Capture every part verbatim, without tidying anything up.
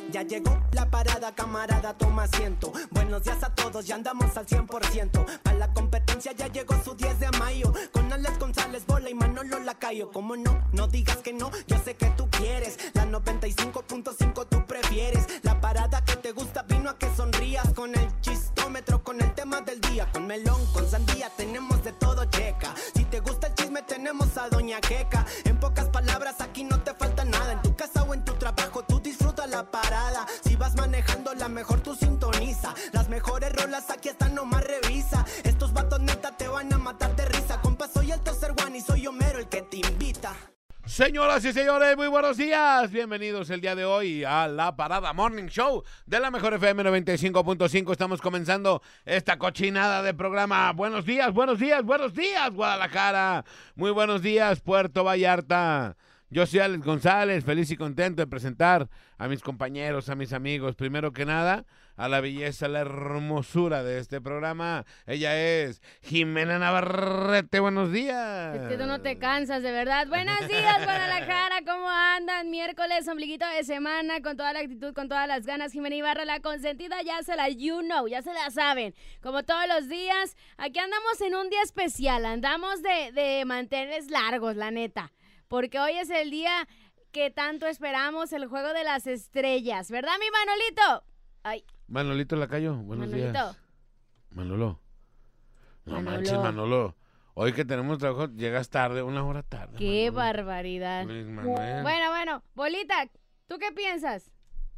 Ya llegó la parada, camarada, toma asiento. Buenos días a todos, ya andamos al cien por ciento. Para la competencia ya llegó su diez de mayo. Con Alex González, Bola y Manolo Lacayo. ¿Cómo no? No digas que no, yo sé que tú quieres. La noventa y cinco punto cinco tú prefieres. La parada que te gusta vino a que sonrías. Con el chistómetro, con el tema del día. Con melón, con sandía, tenemos de todo, checa. Si te gusta el chisme, tenemos a Doña Queca. En pocas palabras, aquí no te falta nada. En tu casa o en tu trabajo, tú disfruta la parada. Si vas manejando, la mejor tú sintoniza. Las mejores rolas aquí están, nomás revisa. Estos vatos neta te van a matar de risa. Compa, soy el tercer one y soy Homero el que te invita. Señoras y señores, muy buenos días. Bienvenidos el día de hoy a la Parada Morning Show de la Mejor F M noventa y cinco punto cinco. Estamos comenzando esta cochinada de programa. Buenos días, buenos días, buenos días, Guadalajara. Muy buenos días, Puerto Vallarta. Yo soy Alex González, feliz y contento de presentar a mis compañeros, a mis amigos. Primero que nada, a la belleza, la hermosura de este programa. Ella es Jimena Navarrete. Buenos días. Es que tú no te cansas, de verdad. Buenos días, Guadalajara. ¿Cómo andan? Miércoles, ombliguito de semana, con toda la actitud, con todas las ganas. Jimena Ibarra, la consentida, ya se la you know, ya se la saben. Como todos los días, aquí andamos en un día especial. Andamos de, de manteles largos, la neta. Porque hoy es el día que tanto esperamos, el juego de las estrellas. ¿Verdad, mi Manolito? Ay. Manolito Lacayo, buenos Manolito. días. Manolo. No Manolo. manches, Manolo. Hoy que tenemos trabajo, llegas tarde, una hora tarde. ¡Qué Manolo. barbaridad! Luis Manuel. Bueno, bueno. Bolita, ¿tú qué piensas?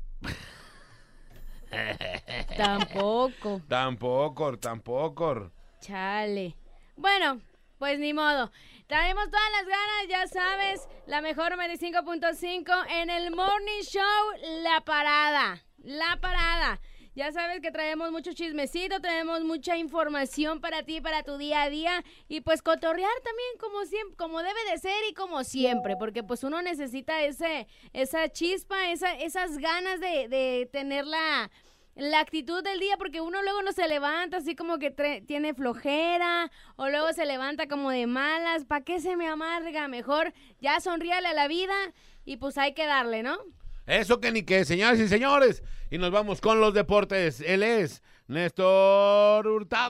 Tampoco. Tampoco, tampoco. Chale. Bueno, pues ni modo. Traemos todas las ganas, ya sabes, la mejor noventa y cinco punto cinco en el Morning Show, La Parada, La Parada. Ya sabes que traemos mucho chismecito, tenemos mucha información para ti, para tu día a día, y pues cotorrear también como siempre, como debe de ser y como siempre, porque pues uno necesita ese, esa chispa, esa, esas ganas de, de tener la... La actitud del día, porque uno luego no se levanta así como que tre- tiene flojera, o luego se levanta como de malas. ¿Para qué se me amarga? Mejor ya sonríale a la vida y pues hay que darle, ¿no? Eso que ni qué, señoras y señores. Y nos vamos con los deportes. Él es Néstor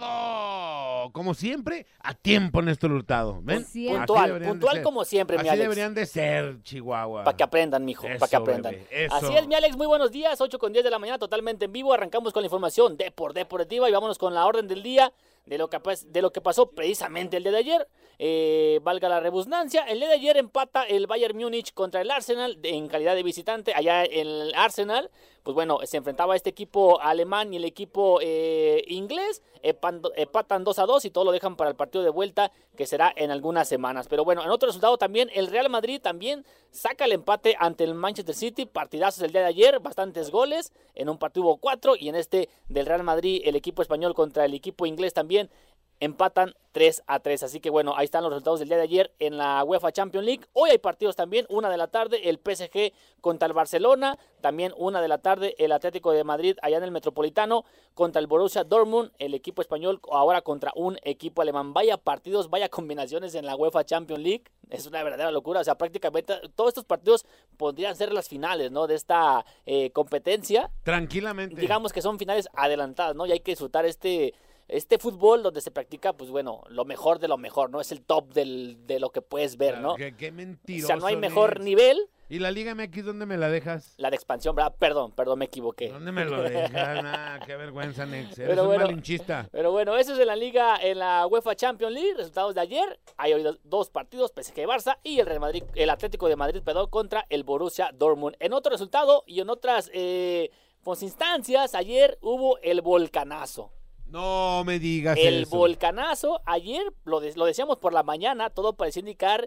Hurtado. Como siempre, a tiempo, Néstor Hurtado. ¿Ven? Puntual, puntual de como siempre, mi Así Alex. deberían de ser, Chihuahua. Para que aprendan, mijo, para que aprendan. Bebé, eso. Así es, mi Alex, muy buenos días, ocho con diez de la mañana, totalmente en vivo. Arrancamos con la información de por deportiva y vámonos con la orden del día de lo que, de lo que pasó precisamente el día de ayer. Eh, valga la redundancia, el día de ayer empata el Bayern Múnich contra el Arsenal en calidad de visitante. Allá en el Arsenal, pues bueno, se enfrentaba a este equipo alemán y el equipo eh, inglés. Empatan dos a dos y todo lo dejan para el partido de vuelta, que será en algunas semanas. Pero bueno, en otro resultado también, el Real Madrid también saca el empate ante el Manchester City. Partidazos el día de ayer, bastantes goles. En un partido hubo cuatro y en este del Real Madrid, el equipo español contra el equipo inglés también empatan tres a tres, así que bueno, ahí están los resultados del día de ayer en la UEFA Champions League. Hoy hay partidos también, una de la tarde, el P S G contra el Barcelona, también una de la tarde, el Atlético de Madrid allá en el Metropolitano contra el Borussia Dortmund, el equipo español ahora contra un equipo alemán. Vaya partidos, vaya combinaciones en la UEFA Champions League, es una verdadera locura, o sea, prácticamente todos estos partidos podrían ser las finales, ¿no?, de esta eh, competencia. Tranquilamente. Digamos que son finales adelantadas, ¿no?, y hay que disfrutar este... Este fútbol donde se practica, pues bueno, lo mejor de lo mejor, ¿no? Es el top del, de lo que puedes ver, claro, ¿no? Qué, qué mentiroso. O sea, no hay mejor eres. nivel. ¿Y la Liga M X dónde me la dejas? La de expansión, ¿verdad? Perdón, perdón, me equivoqué. ¿Dónde me lo dejas? Nah, qué vergüenza, Nex. Eres Pero un bueno, malinchista. Pero bueno, eso es en la Liga, en la UEFA Champions League. Resultados de ayer. Hay hoy dos partidos, P S G y Barça y el Real Madrid, el Atlético de Madrid, perdón, contra el Borussia Dortmund. En otro resultado y en otras eh, pues, instancias, ayer hubo el volcanazo. No me digas El eso. volcanazo, ayer lo, de, lo decíamos por la mañana, todo parecía indicar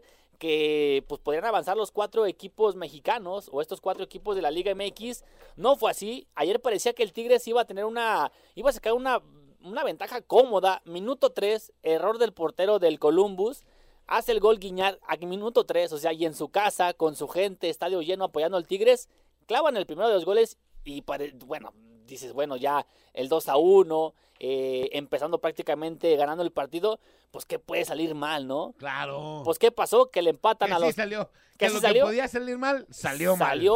que pues podrían avanzar los cuatro equipos mexicanos o estos cuatro equipos de la Liga M X. No fue así. Ayer parecía que el Tigres iba a tener una, iba a sacar una, una ventaja cómoda. Minuto tres, error del portero del Columbus. Hace el gol Guiñar a minuto tres, o sea, y en su casa, con su gente, estadio lleno apoyando al Tigres, clavan el primero de los goles y pare, bueno, dices, bueno, ya el dos a uno, eh, empezando prácticamente ganando el partido, pues ¿qué puede salir mal, no? Claro. Pues ¿qué pasó? Que le empatan que a los... sí salió. Que Que sí lo salió. que podía salir mal, salió mal. Salió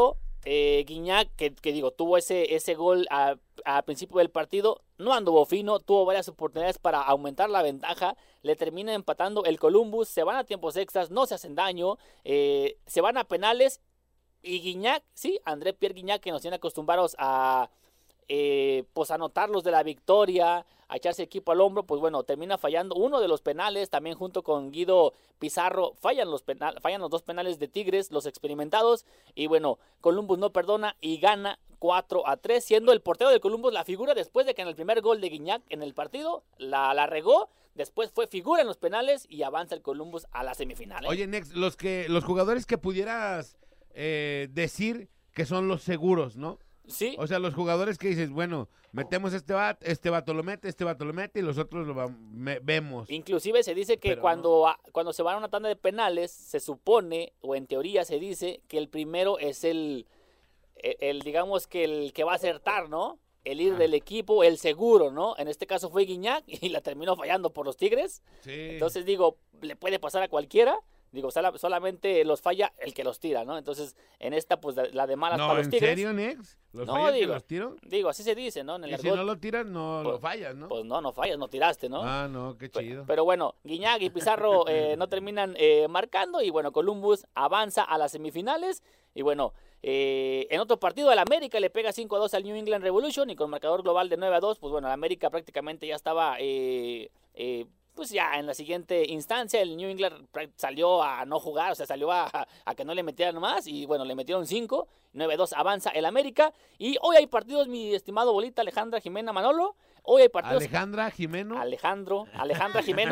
Eh, Guiñac, que, que digo, tuvo ese, ese gol al principio del partido, no anduvo fino, tuvo varias oportunidades para aumentar la ventaja, le termina empatando el Columbus, se van a tiempos extras, no se hacen daño, eh, se van a penales, y Guiñac, sí, André Pierre Guiñac, que nos tiene acostumbrados a eh, pues anotar los de la victoria, a echarse equipo al hombro, pues bueno, termina fallando uno de los penales, también junto con Guido Pizarro, fallan los, penal, fallan los dos penales de Tigres, los experimentados, y bueno, Columbus no perdona y gana cuatro a tres, siendo el portero de Columbus la figura después de que en el primer gol de Guiñac en el partido la, la regó, después fue figura en los penales y avanza el Columbus a la semifinal. ¿eh? Oye, Nex, los, que, los jugadores que pudieras eh, decir que son los seguros, ¿no? Sí. O sea, los jugadores que dices, bueno, metemos este vato, este vato lo mete, este vato lo mete y los otros lo va, me, vemos. Inclusive se dice que Pero cuando, no. a, cuando se van a una tanda de penales, se supone, o en teoría se dice, que el primero es el, el, el digamos que el que va a acertar, ¿no? El ir ah. del equipo, el seguro, ¿no? En este caso fue Guiñac y la terminó fallando por los Tigres. Sí. Entonces digo, le puede pasar a cualquiera. Digo, solamente los falla el que los tira, ¿no? Entonces, en esta, pues, la de malas no, para los Tigres. ¿en serio, Nex? ¿Los no, fallas digo, que los tiro? Digo, así se dice, ¿no? En el y argot, si no lo tiras, no pues, lo fallas, ¿no? Pues no, no fallas, no tiraste, ¿no? Ah, no, qué chido. Pero, pero bueno, Guiñac y Pizarro eh, no terminan eh, marcando y bueno, Columbus avanza a las semifinales y bueno, eh, en otro partido el América le pega cinco a dos al New England Revolution y con marcador global de nueve a dos, pues bueno, el América prácticamente ya estaba... Eh, eh, pues ya en la siguiente instancia el New England salió a no jugar, o sea, salió a, a que no le metieran más y bueno, le metieron cinco, nueve a dos avanza el América y hoy hay partidos, mi estimado Bolita, Alejandra, Jimena, Manolo, hoy hay partidos... Alejandra, Jimeno. Alejandro, Alejandra Jimeno.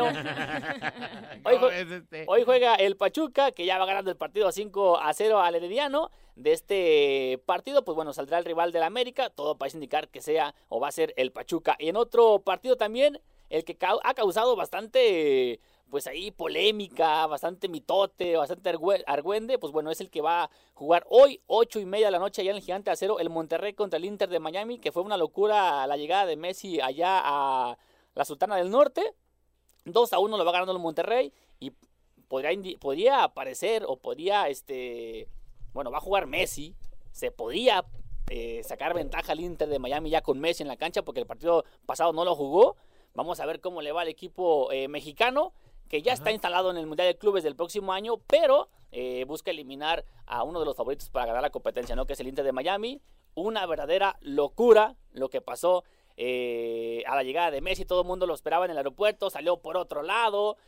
hoy, jue... este? hoy juega el Pachuca, que ya va ganando el partido cinco a cero al Herediano. De este partido, pues bueno, saldrá el rival del América, todo parece indicar que sea o va a ser el Pachuca. Y en otro partido también, el que ca- ha causado bastante, pues ahí polémica, bastante mitote, bastante argüe- argüende, pues bueno, es el que va a jugar hoy, ocho y media de la noche, allá en el Gigante Acero, el Monterrey contra el Inter de Miami, que fue una locura la llegada de Messi allá a la Sultana del Norte. dos a uno lo va ganando el Monterrey y podría, indi- podría aparecer o podría, este, bueno, va a jugar Messi, se podría eh, sacar ventaja al Inter de Miami ya con Messi en la cancha porque el partido pasado no lo jugó. Vamos a ver cómo le va al equipo eh, mexicano, que ya Ajá. está instalado en el Mundial de Clubes del próximo año, pero eh, busca eliminar a uno de los favoritos para ganar la competencia, ¿no? Que es el Inter de Miami. Una verdadera locura lo que pasó eh, a la llegada de Messi. Todo el mundo lo esperaba en el aeropuerto, salió por otro lado.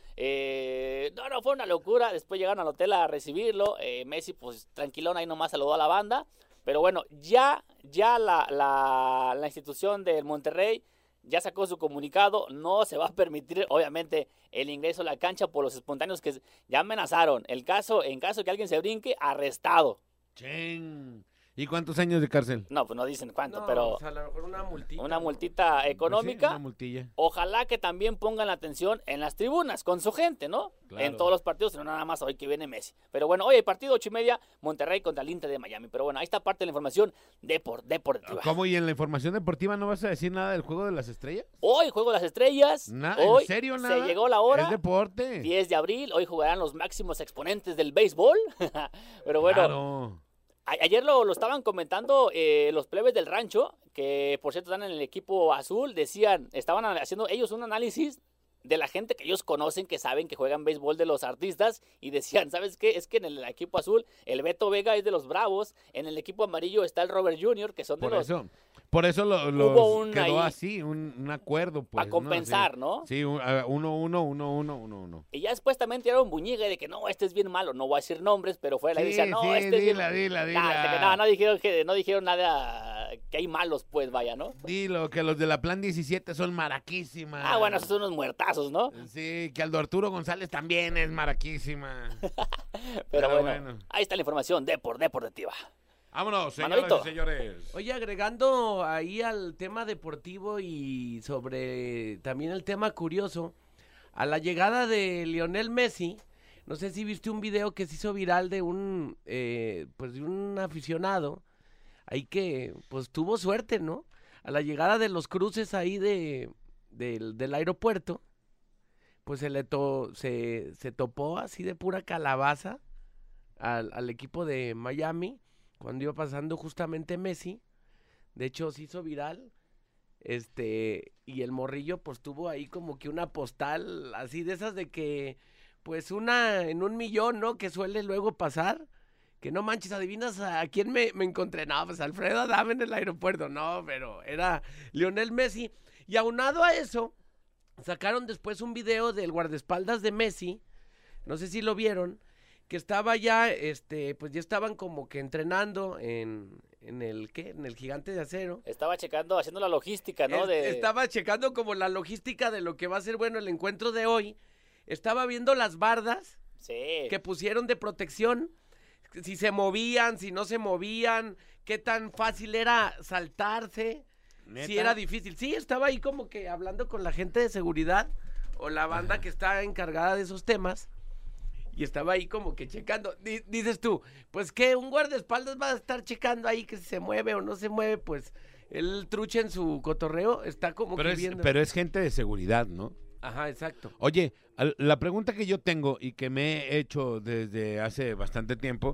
Eh, no, no, fue una locura. Después llegaron al hotel a recibirlo. Eh, Messi, pues tranquilón, ahí nomás saludó a la banda. Pero bueno, ya, ya la, la, la institución del Monterrey ya sacó su comunicado, no se va a permitir obviamente el ingreso a la cancha por los espontáneos que ya amenazaron. El caso, en caso que alguien se brinque, arrestado. Chen. ¿Y cuántos años de cárcel? No, pues no dicen cuánto, no, pero... O sea, a lo mejor una multita. Una multita económica. Pues sí, una multilla. Ojalá que también pongan la atención en las tribunas, con su gente, ¿no? Claro. En todos los partidos, no nada más hoy que viene Messi. Pero bueno, hoy hay partido ocho y media, Monterrey contra el Inter de Miami. Pero bueno, ahí está parte de la información depor, deportiva. ¿Cómo? ¿Y en la información deportiva no vas a decir nada del Juego de las Estrellas? Hoy Juego de las Estrellas. Na- hoy ¿En serio nada? Se llegó la hora. Es deporte. diez de abril, hoy jugarán los máximos exponentes del béisbol. Pero bueno, Claro. a- ayer lo, lo estaban comentando eh, los plebes del rancho, que por cierto están en el equipo azul, decían, estaban haciendo ellos un análisis de la gente que ellos conocen, que saben que juegan béisbol, de los artistas, y decían, ¿sabes qué? Es que en el equipo azul el Beto Vega es de los Bravos, en el equipo amarillo está el Robert junior, que son de Por los... eso, por eso lo, los Hubo un quedó ahí- así, un, un acuerdo, pues. a compensar, ¿no? ¿no? Sí, sí un, a- uno, uno, uno, uno, uno, uno. Y ya después también tiraron buñiga de que no, este es bien malo, no voy a decir nombres, pero fue la Sí, decía, no, sí, este es bien dila, dila, Nah, dila. que no, no dijeron que no dijeron nada, que hay malos, pues vaya, ¿no? Dilo, que los de la Plan diecisiete son maraquísimas. Ah, bueno, esos son unos muertazos, ¿no? Sí, que Aldo Arturo González también es maraquísima. Pero, Pero bueno, bueno. ahí está la información de por deportiva. Vámonos, señoras Manolito. y señores. Oye, agregando ahí al tema deportivo y sobre también el tema curioso, a la llegada de Lionel Messi, no sé si viste un video que se hizo viral de un, eh, pues de un aficionado, ahí que pues tuvo suerte, ¿no? A la llegada de los cruces ahí de, del, del aeropuerto, pues se le to, se, se topó así de pura calabaza al, al equipo de Miami, cuando iba pasando justamente Messi. De hecho, se hizo viral. Este, y el morrillo pues tuvo ahí como que una postal así de esas de que, pues una en un millón, ¿no? Que suele luego pasar. Que no manches, ¿adivinas a quién me, me encontré? No, pues Alfredo Adame en el aeropuerto. No, pero era Lionel Messi. Y aunado a eso, sacaron después un video del guardaespaldas de Messi. No sé si lo vieron. Que estaba ya, este, pues ya estaban como que entrenando en, en el, ¿qué? En el Gigante de Acero. Estaba checando, haciendo la logística, ¿no? Es- De... Estaba checando como la logística de lo que va a ser bueno el encuentro de hoy. Estaba viendo las bardas Sí. que pusieron de protección, si se movían, si no se movían, qué tan fácil era saltarse, ¿Neta? si era difícil. Sí, estaba ahí como que hablando con la gente de seguridad o la banda Ajá. que está encargada de esos temas. Y estaba ahí como que checando. Di- dices tú, pues que un guardaespaldas va a estar checando ahí que si se mueve o no se mueve, pues el trucha en su cotorreo está como Pero que es, viendo. pero es gente de seguridad, ¿no? Ajá, exacto. Oye, al- la pregunta que yo tengo y que me he hecho desde hace bastante tiempo,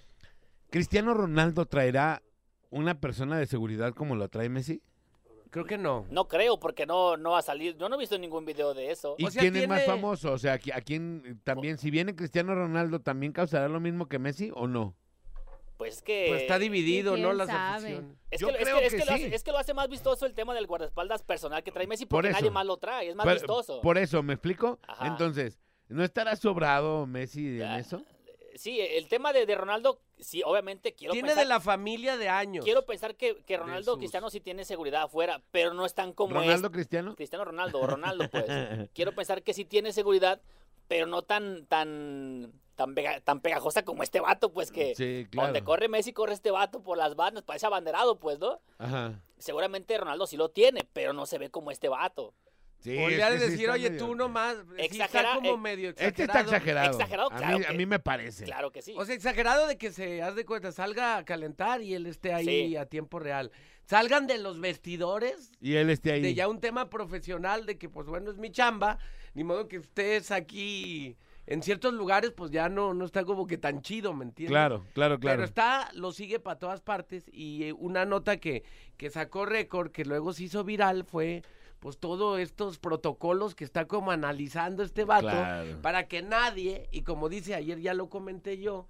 ¿Cristiano Ronaldo traerá una persona de seguridad como lo trae Messi? Creo que no. No creo, porque no, no va a salir. Yo no he visto ningún video de eso. ¿Y O sea, quién es más tiene- famoso? O sea, ¿a qui- a quién también, si viene Cristiano Ronaldo, también causará lo mismo que Messi o no? Pues es que... Pues está dividido, ¿quién ¿no? Las sabe? aficiones. Es Yo que, es creo que- es que que lo sí. hace, es que lo hace más vistoso el tema del guardaespaldas personal que trae Messi, Por porque eso. nadie más lo trae, es más Por- vistoso. Por eso, ¿me explico? Ajá. Entonces, ¿no estará sobrado Messi en Ah, eso? Sí, el tema de, de Ronaldo, sí, obviamente quiero Tiene pensar, de la familia de años. quiero pensar que, que Ronaldo sus- Cristiano sí tiene seguridad afuera, pero no es tan como ¿Ronaldo es Cristiano? Cristiano Ronaldo o Ronaldo, pues. Quiero pensar que sí tiene seguridad, pero no tan tan tan, pega- tan pegajosa como este vato, pues que Sí, claro. donde corre Messi corre este vato por las bandas, parece abanderado, pues, ¿no? Ajá. Seguramente Ronaldo sí lo tiene, pero no se ve como este vato. Sí, Podría es que sí decir, está oye, medio- tú nomás. Sí Exagera- está como eh, medio Este exagerado. está exagerado. Exagerado, a, claro mí, a que- mí me parece. Claro que sí. O sea, exagerado de que se, haz de cuenta, salga a calentar y él esté ahí Sí. a tiempo real. Salgan de los vestidores, Y él esté ahí. de ya un tema profesional, de que, pues bueno, es mi chamba. Ni modo que estés aquí en ciertos lugares, pues ya no, no está como que tan chido, ¿me entiendes? Claro, claro, claro. Pero está, lo sigue para todas partes. Y eh, una nota que, que sacó récord, que luego se hizo viral, fue pues todos estos protocolos que está como analizando este vato, Claro. para que nadie, y como dice ayer ya lo comenté yo,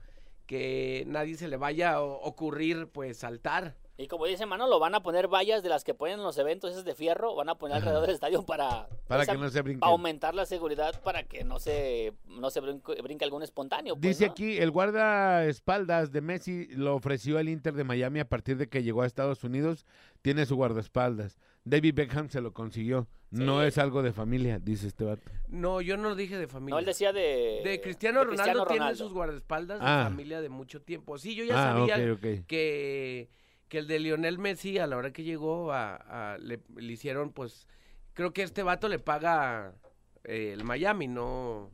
que nadie se le vaya a o- ocurrir pues saltar. Y como dice Manolo, van a poner vallas de las que ponen en los eventos esos de fierro, van a poner alrededor del estadio para, Para esa- que no se brinquen. para aumentar la seguridad, para que no se, no se brinque, brinque algún espontáneo. pues, Dice ¿no? aquí, el guardaespaldas de Messi lo ofreció el Inter de Miami a partir de que llegó a Estados Unidos. Tiene su guardaespaldas. David Beckham se lo consiguió. No Sí. es algo de familia, dice este vato. No, yo no lo dije de familia. No, él decía de... de Cristiano de Ronaldo Cristiano tiene Ronaldo. sus guardaespaldas Ah. de familia de mucho tiempo. Sí, yo ya Ah, sabía ok, ok. que, que el de Lionel Messi, a la hora que llegó, a, a- le, le hicieron, pues, creo que este vato le paga eh, el Miami, no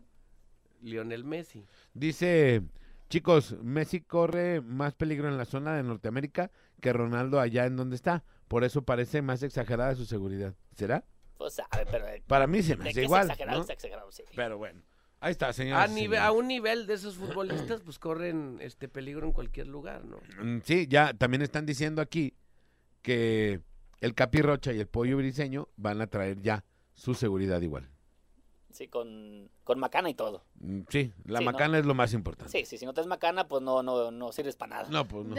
Lionel Messi. Dice, chicos, Messi corre más peligro en la zona de Norteamérica que Ronaldo allá en donde está. Por eso parece más exagerada su seguridad. ¿Será? Pues sabe, pero... de- Para mí se me de hace que igual, es exagerado, ¿no? es exagerado, sí. Pero bueno, ahí está, señor. A, nive- a un nivel de esos futbolistas, pues corren este peligro en cualquier lugar, ¿no? Mm, Sí, ya también están diciendo aquí que el Capi Rocha y el Pollo Briseño van a traer ya su seguridad igual. Sí, con, con macana y todo. Mm, Sí, la Sí, ¿no? macana es lo más importante. Sí, sí, si no te es macana, pues no, no, no sirves para nada. No, pues no.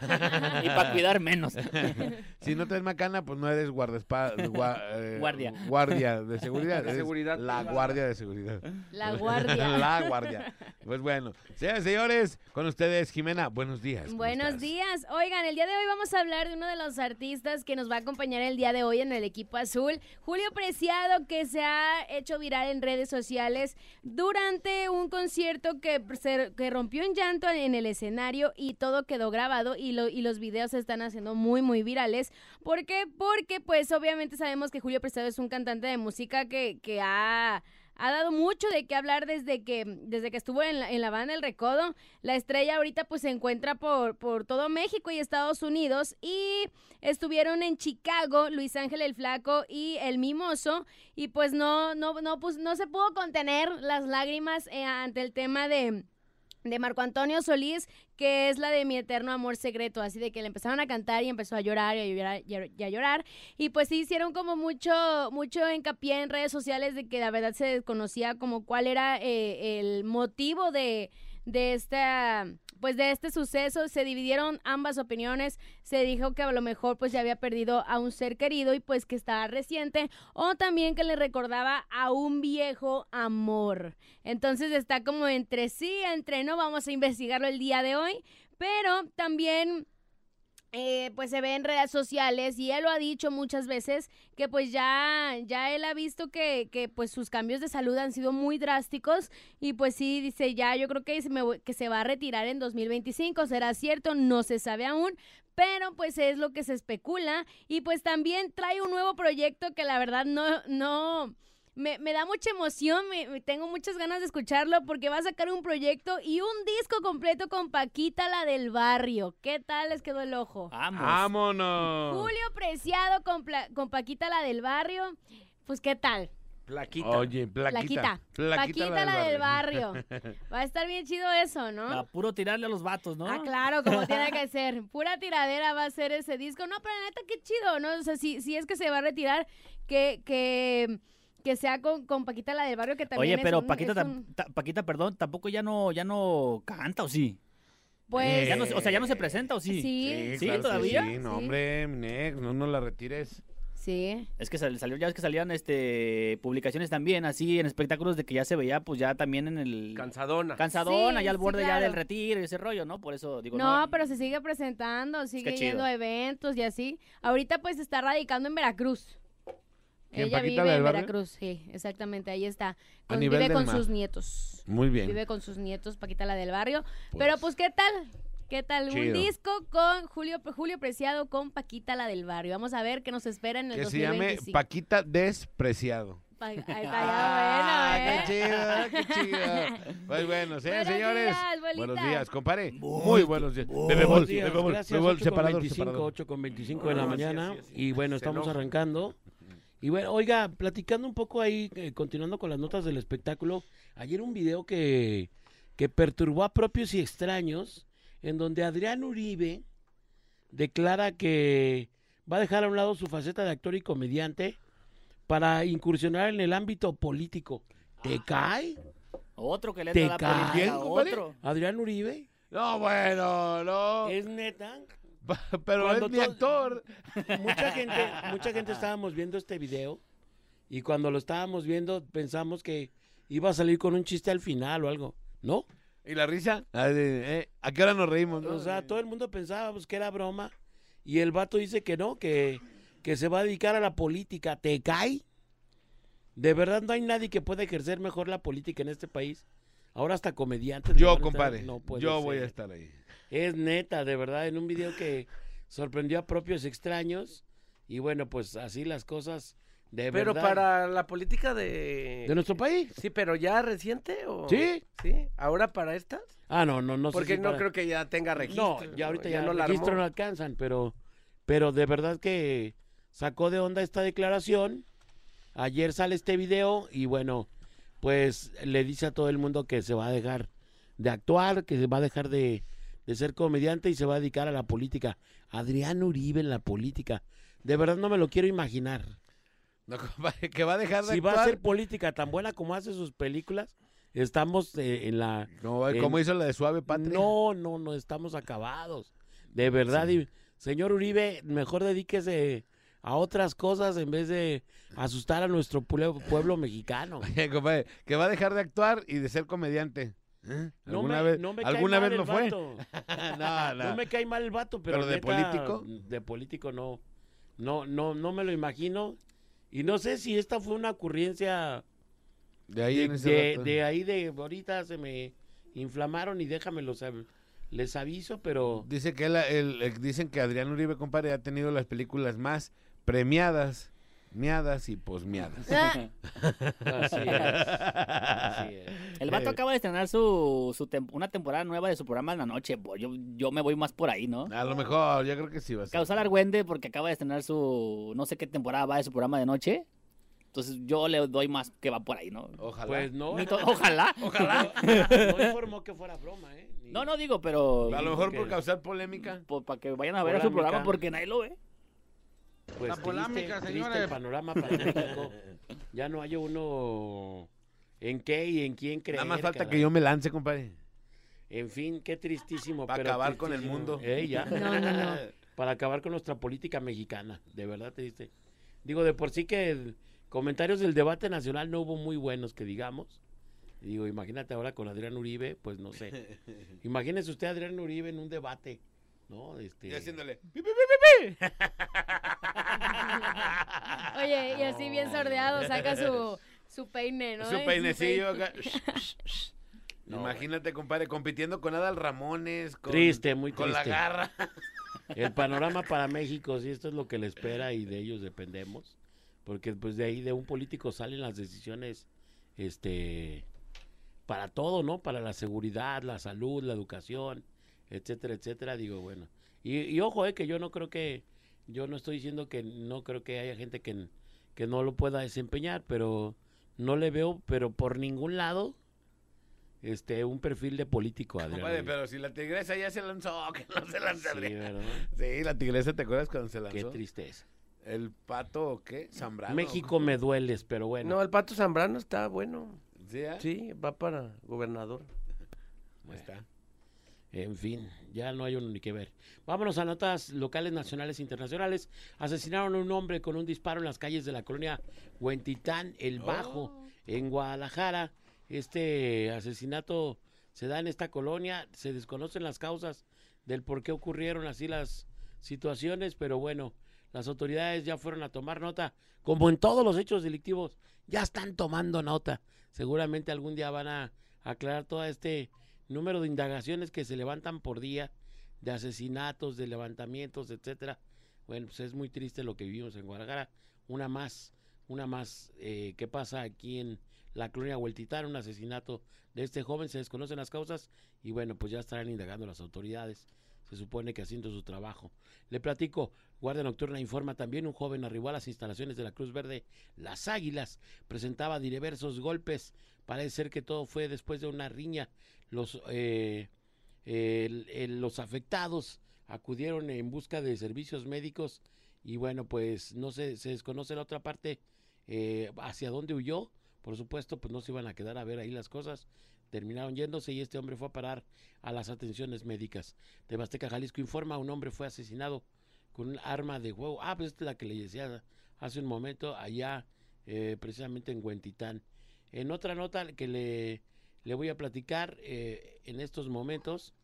Y para cuidar menos. Si no traes macana, pues no eres guardaespaldas, Guardia. guardia de seguridad. De eres seguridad La privada. guardia de seguridad. La guardia. La guardia. Pues bueno, señoras y señores, con ustedes, Jimena, buenos días. ¿cómo Buenos estás? días. Oigan, el día de hoy vamos a hablar de uno de los artistas que nos va a acompañar el día de hoy en el equipo azul, Julio Preciado, que se ha hecho viral en redes sociales durante un concierto que, se- que rompió en llanto en el escenario y todo quedó grabado y, lo, y los videos se están haciendo muy, muy virales. ¿Por qué? Porque pues obviamente sabemos que Julio Preciado es un cantante de música que, que ha... Ha dado mucho de qué hablar desde que, desde que estuvo en la, en la banda El Recodo. La estrella ahorita pues se encuentra por, por todo México y Estados Unidos y estuvieron en Chicago Luis Ángel el Flaco y el Mimoso y pues no, no, no, pues, no se pudo contener las lágrimas eh, ante el tema de... de Marco Antonio Solís, que es la de Mi Eterno Amor Secreto, así de que le empezaron a cantar y empezó a llorar y a llorar y a, y a llorar, y pues sí hicieron como mucho mucho hincapié en redes sociales de que la verdad se desconocía como cuál era eh, el motivo de, de esta... pues de este suceso. Se dividieron ambas opiniones, se dijo que a lo mejor pues ya había perdido a un ser querido y pues que estaba reciente, o también que le recordaba a un viejo amor. Entonces está como entre sí, entre no, vamos a investigarlo el día de hoy, pero también... Eh, pues se ve en redes sociales y él lo ha dicho muchas veces que pues ya, ya él ha visto que, que pues sus cambios de salud han sido muy drásticos y pues sí, dice ya yo creo que se, me, que se va a retirar en dos mil veinticinco, ¿será cierto? No se sabe aún, pero pues es lo que se especula y pues también trae un nuevo proyecto que la verdad no... no Me, me da mucha emoción, me, me tengo muchas ganas de escucharlo porque va a sacar un proyecto y un disco completo con Paquita, la del barrio. ¿Qué tal les quedó el ojo? Vamos. ¡Vámonos! Julio Preciado con, con Paquita, la del barrio. Pues, ¿qué tal? Plaquita. Oye, plaquita. Plaquita. Paquita, la del barrio. Va a estar bien chido eso, ¿no? A puro tirarle a los vatos, ¿no? Ah, claro, como tiene que ser. Pura tiradera va a ser ese disco. No, pero neta, qué chido, ¿no? O sea, si, si es que se va a retirar, que... que que sea con, con Paquita, la del barrio, que también Oye, pero es un, Paquita, es un... ta, Paquita, perdón, tampoco ya no, ya no canta, ¿o sí? Pues... Eh, ya no, o sea, ¿ya no se presenta, o sí? Sí. ¿Sí, claro que todavía? Sí, no, Sí. hombre, Nex, no nos la retires. Sí. Es que sal- salió, ya ves que salían este publicaciones también, así, en espectáculos de que ya se veía, pues ya también en el... Cansadona. Cansadona, Sí, ya al sí, borde ya claro. del retiro y ese rollo, ¿no? Por eso digo, No, no. pero se sigue presentando, sigue Qué chido. yendo a eventos y así. Ahorita pues está radicando en Veracruz. ¿Quién, Ella Paquita, vive la del en barrio? Veracruz, sí, exactamente, ahí está. A Con- nivel vive del con mar. sus nietos. Muy bien. Vive con sus nietos, Paquita, la del barrio. Pues. Pero pues, ¿qué tal? ¿Qué tal? Un Chido. disco con Julio, Julio Preciado con Paquita, la del barrio. Vamos a ver qué nos espera en el Que se dos mil llame veinticinco. Paquita Despreciado. Pa- ahí está Ah, ya bueno, ¿eh? qué chido, qué chido. Pues bueno, señores, Buenos señores. días, abuelita. Buenos días, compadre. Muy buenos días. Bebé Buenos Bol, días, Bebé Bol, gracias, Bebé Bol, ocho con separador, veinticinco, separador. ocho con veinticinco de la Ah, sí, mañana. así es, sí. Y bueno, Se estamos enoja. arrancando. Y bueno, oiga, platicando un poco ahí, eh, continuando con las notas del espectáculo, ayer un video que, que perturbó a propios y extraños, en donde Adrián Uribe declara que va a dejar a un lado su faceta de actor y comediante para incursionar en el ámbito político. ¿Te cae? Otro que le ¿Te entra a la cae? política, compadre? otro. Adrián Uribe. No, bueno, no. ¿Es neta? Pero Cuando es mi todo- actor. Mucha gente, mucha gente estábamos viendo este video y cuando lo estábamos viendo pensamos que iba a salir con un chiste al final o algo, ¿no? ¿Y la risa? Ah, de- eh, ¿A qué hora nos reímos? no? O sea, todo el mundo pensaba pues, que era broma y el vato dice que no, que, que se va a dedicar a la política. ¿Te cae? De verdad no hay nadie que pueda ejercer mejor la política en este país. Ahora hasta comediantes. le Yo, van a estar- compadre. no puede yo voy a ser. estar ahí. Es neta, de verdad, en un video que sorprendió a propios extraños. Y bueno, pues así las cosas de Pero verdad. para la política de... ¿De nuestro país? Sí, pero ya reciente o... Sí. Sí, ahora para estas. Ah, no, no, no sé Porque si no para- creo que ya tenga registro. No, ya ahorita ya, no no la registro armó. no alcanzan, pero, pero de verdad que sacó de onda esta declaración. Ayer sale este video y bueno, pues le dice a todo el mundo que se va a dejar de actuar, que se va a dejar de, de ser comediante y se va a dedicar a la política. Adrián Uribe en la política. De verdad no me lo quiero imaginar. No, compadre, que va a dejar de Si va a actuar. hacer política tan buena como hace sus películas, estamos eh, en la... No, en- como hizo la de Suave Patria. No, no, no, estamos acabados. De verdad. Y, señor Uribe, mejor dedíquese a otras cosas en vez de asustar a nuestro pueblo, pueblo mexicano. Oye, compadre, que va a dejar de actuar y de ser comediante. ¿Eh? No ¿Alguna me, vez, no me cae ¿alguna mal vez el lo fue? vato. no, no. No me cae mal el vato, pero, ¿Pero de neta, político? De político no. No, no, no me lo imagino. Y no sé si esta fue una ocurrencia De ahí de, en ese de- rato. de ahí de ahorita se me inflamaron y déjamelo saber. Les aviso, pero Dice que él, él- él- dicen que Adrián Uribe, compadre, ha tenido las películas más premiadas, miadas y posmiadas. Ah, así es. Así es. El vato acaba de estrenar su, su tem- una temporada nueva de su programa en la noche. bo- Yo, yo me voy más por ahí, ¿no? A lo mejor, yo creo que sí va a ser. Causar argüende porque acaba de estrenar su... No sé qué temporada va de su programa de noche. Entonces yo le doy más que va por ahí, ¿no? Ojalá. Pues no. Ni to- Ojalá. Ojalá. No informó que fuera broma, ¿eh? Ni- No, no digo, pero A lo mejor porque- por causar polémica. para que vayan a ver a su Polémica. programa porque nadie lo ve. Pues La triste, polémica, triste señores. el panorama para México. Ya no hay uno en qué y en quién creer. Nada más falta caray. que yo me lance, compadre. En fin, qué tristísimo. Para pero acabar con el tristísimo. mundo. Eh, ya. No, no, no. Para acabar con nuestra política mexicana. De verdad triste. Digo, de por sí que el- comentarios del debate nacional no hubo muy buenos, que digamos. Digo, imagínate ahora con Adrián Uribe, pues no sé. Imagínese usted a Adrián Uribe en un debate, ¿no? Este... Y haciéndole. pi, pi, pi, pi, pi. Oye, y así bien sordeado saca su, su peine, ¿no? Su Eh, peinecillo peine. acá. Imagínate, compadre, compitiendo con Adal Ramones. Con, Triste, muy Con la triste. garra. El panorama para México, sí, esto es lo que le espera y de ellos dependemos. Porque pues de ahí, de un político salen las decisiones, este, para todo, ¿no? Para la seguridad, la salud, la educación, etcétera, etcétera. Digo, bueno. Y, y ojo, eh, que yo no creo que, yo no estoy diciendo que no creo que haya gente que, que no lo pueda desempeñar, pero no le veo, pero por ningún lado, este, un perfil de político, Adrián. Compadre, Uribe. pero si la tigresa ya se lanzó, que no se lanza Sí, Adrián. ¿verdad? Sí, la tigresa, ¿te acuerdas cuando se lanzó? Qué tristeza. El pato, ¿qué? Zambrano. México me dueles, pero bueno. No, el Pato Zambrano está bueno. ¿Sí, ah? Sí, va para gobernador. Ahí está. En fin, ya no hay uno ni que ver. Vámonos a notas locales, nacionales e internacionales. Asesinaron a un hombre con un disparo en las calles de la colonia Huentitán, El Bajo, en Guadalajara. Este asesinato se da en esta colonia. Se desconocen las causas del por qué ocurrieron así las situaciones, pero bueno, las autoridades ya fueron a tomar nota. Como en todos los hechos delictivos, ya están tomando nota. Seguramente algún día van a aclarar todo este número de indagaciones que se levantan por día, de asesinatos, de levantamientos, etcétera. Bueno, pues es muy triste lo que vivimos en Guadalajara. Una más, una más eh, que pasa aquí en la colonia Hueltitán, un asesinato de este joven, se desconocen las causas y bueno, pues ya estarán indagando las autoridades. Se supone que haciendo su trabajo. Le platico, Guardia Nocturna informa también, un joven arribó a las instalaciones de la Cruz Verde Las Águilas, presentaba diversos golpes, parece ser que todo fue después de una riña. Los, eh, el- el- los afectados acudieron en busca de servicios médicos y bueno, pues no se, se desconoce la otra parte eh, hacia dónde huyó. Por supuesto, pues no se iban a quedar a ver ahí las cosas. Terminaron yéndose y este hombre fue a parar a las atenciones médicas. Tebasteca, Jalisco informa, un hombre fue asesinado con un arma de fuego. Ah, pues esta es la que le decía hace un momento, allá eh, precisamente en Huentitán. En otra nota que le, le voy a platicar eh, en estos momentos,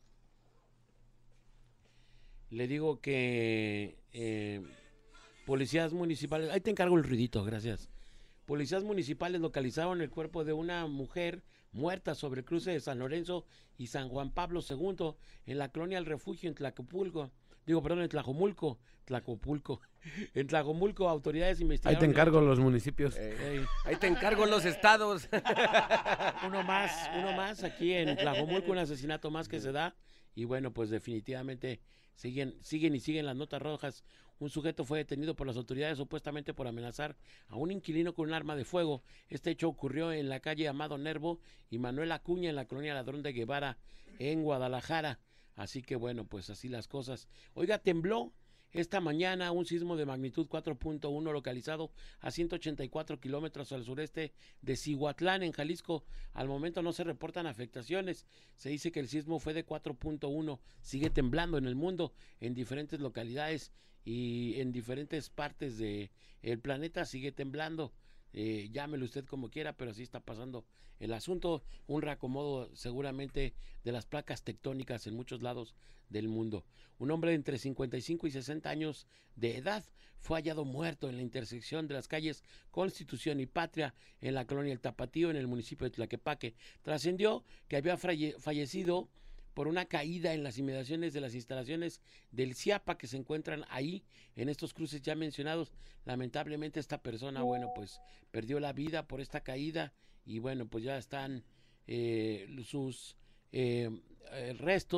le digo que eh, policías municipales, ahí te encargo el ruidito, gracias. Policías municipales localizaron el cuerpo de una mujer muerta sobre el cruce de San Lorenzo y San Juan Pablo segundo en la colonia El Refugio en Tlacopulco. Digo, perdón, en Tlajomulco. Tlacopulco. En Tlajomulco, autoridades Ahí investigaron. te el encargo hecho. los municipios. Ey, Ahí te encargo los estados. uno más, uno más aquí en Tlajomulco, un asesinato más que se da. Y bueno, pues definitivamente siguen, siguen y siguen las notas rojas. Un sujeto fue detenido por las autoridades supuestamente por amenazar a un inquilino con un arma de fuego. Este hecho ocurrió en la calle Amado Nervo y Manuel Acuña en la colonia Ladrón de Guevara en Guadalajara. Así que bueno, pues así las cosas. Oiga, tembló esta mañana un sismo de magnitud cuatro punto uno localizado a ciento ochenta y cuatro kilómetros al sureste de Cihuatlán, en Jalisco. Al momento no se reportan afectaciones. Se dice que el sismo fue de cuatro punto uno. Sigue temblando en el mundo, en diferentes localidades y en diferentes partes del planeta sigue temblando. Eh, llámelo usted como quiera, pero así está pasando el asunto. Un reacomodo seguramente de las placas tectónicas en muchos lados del mundo. Un hombre de entre cincuenta y cinco y sesenta años de edad fue hallado muerto en la intersección de las calles Constitución y Patria en la colonia El Tapatío, en el municipio de Tlaquepaque. Trascendió que había falle- fallecido por una caída en las inmediaciones de las instalaciones del CIAPA que se encuentran ahí en estos cruces ya mencionados. Lamentablemente esta persona, bueno, pues perdió la vida por esta caída y bueno, pues ya están eh, sus eh, eh, restos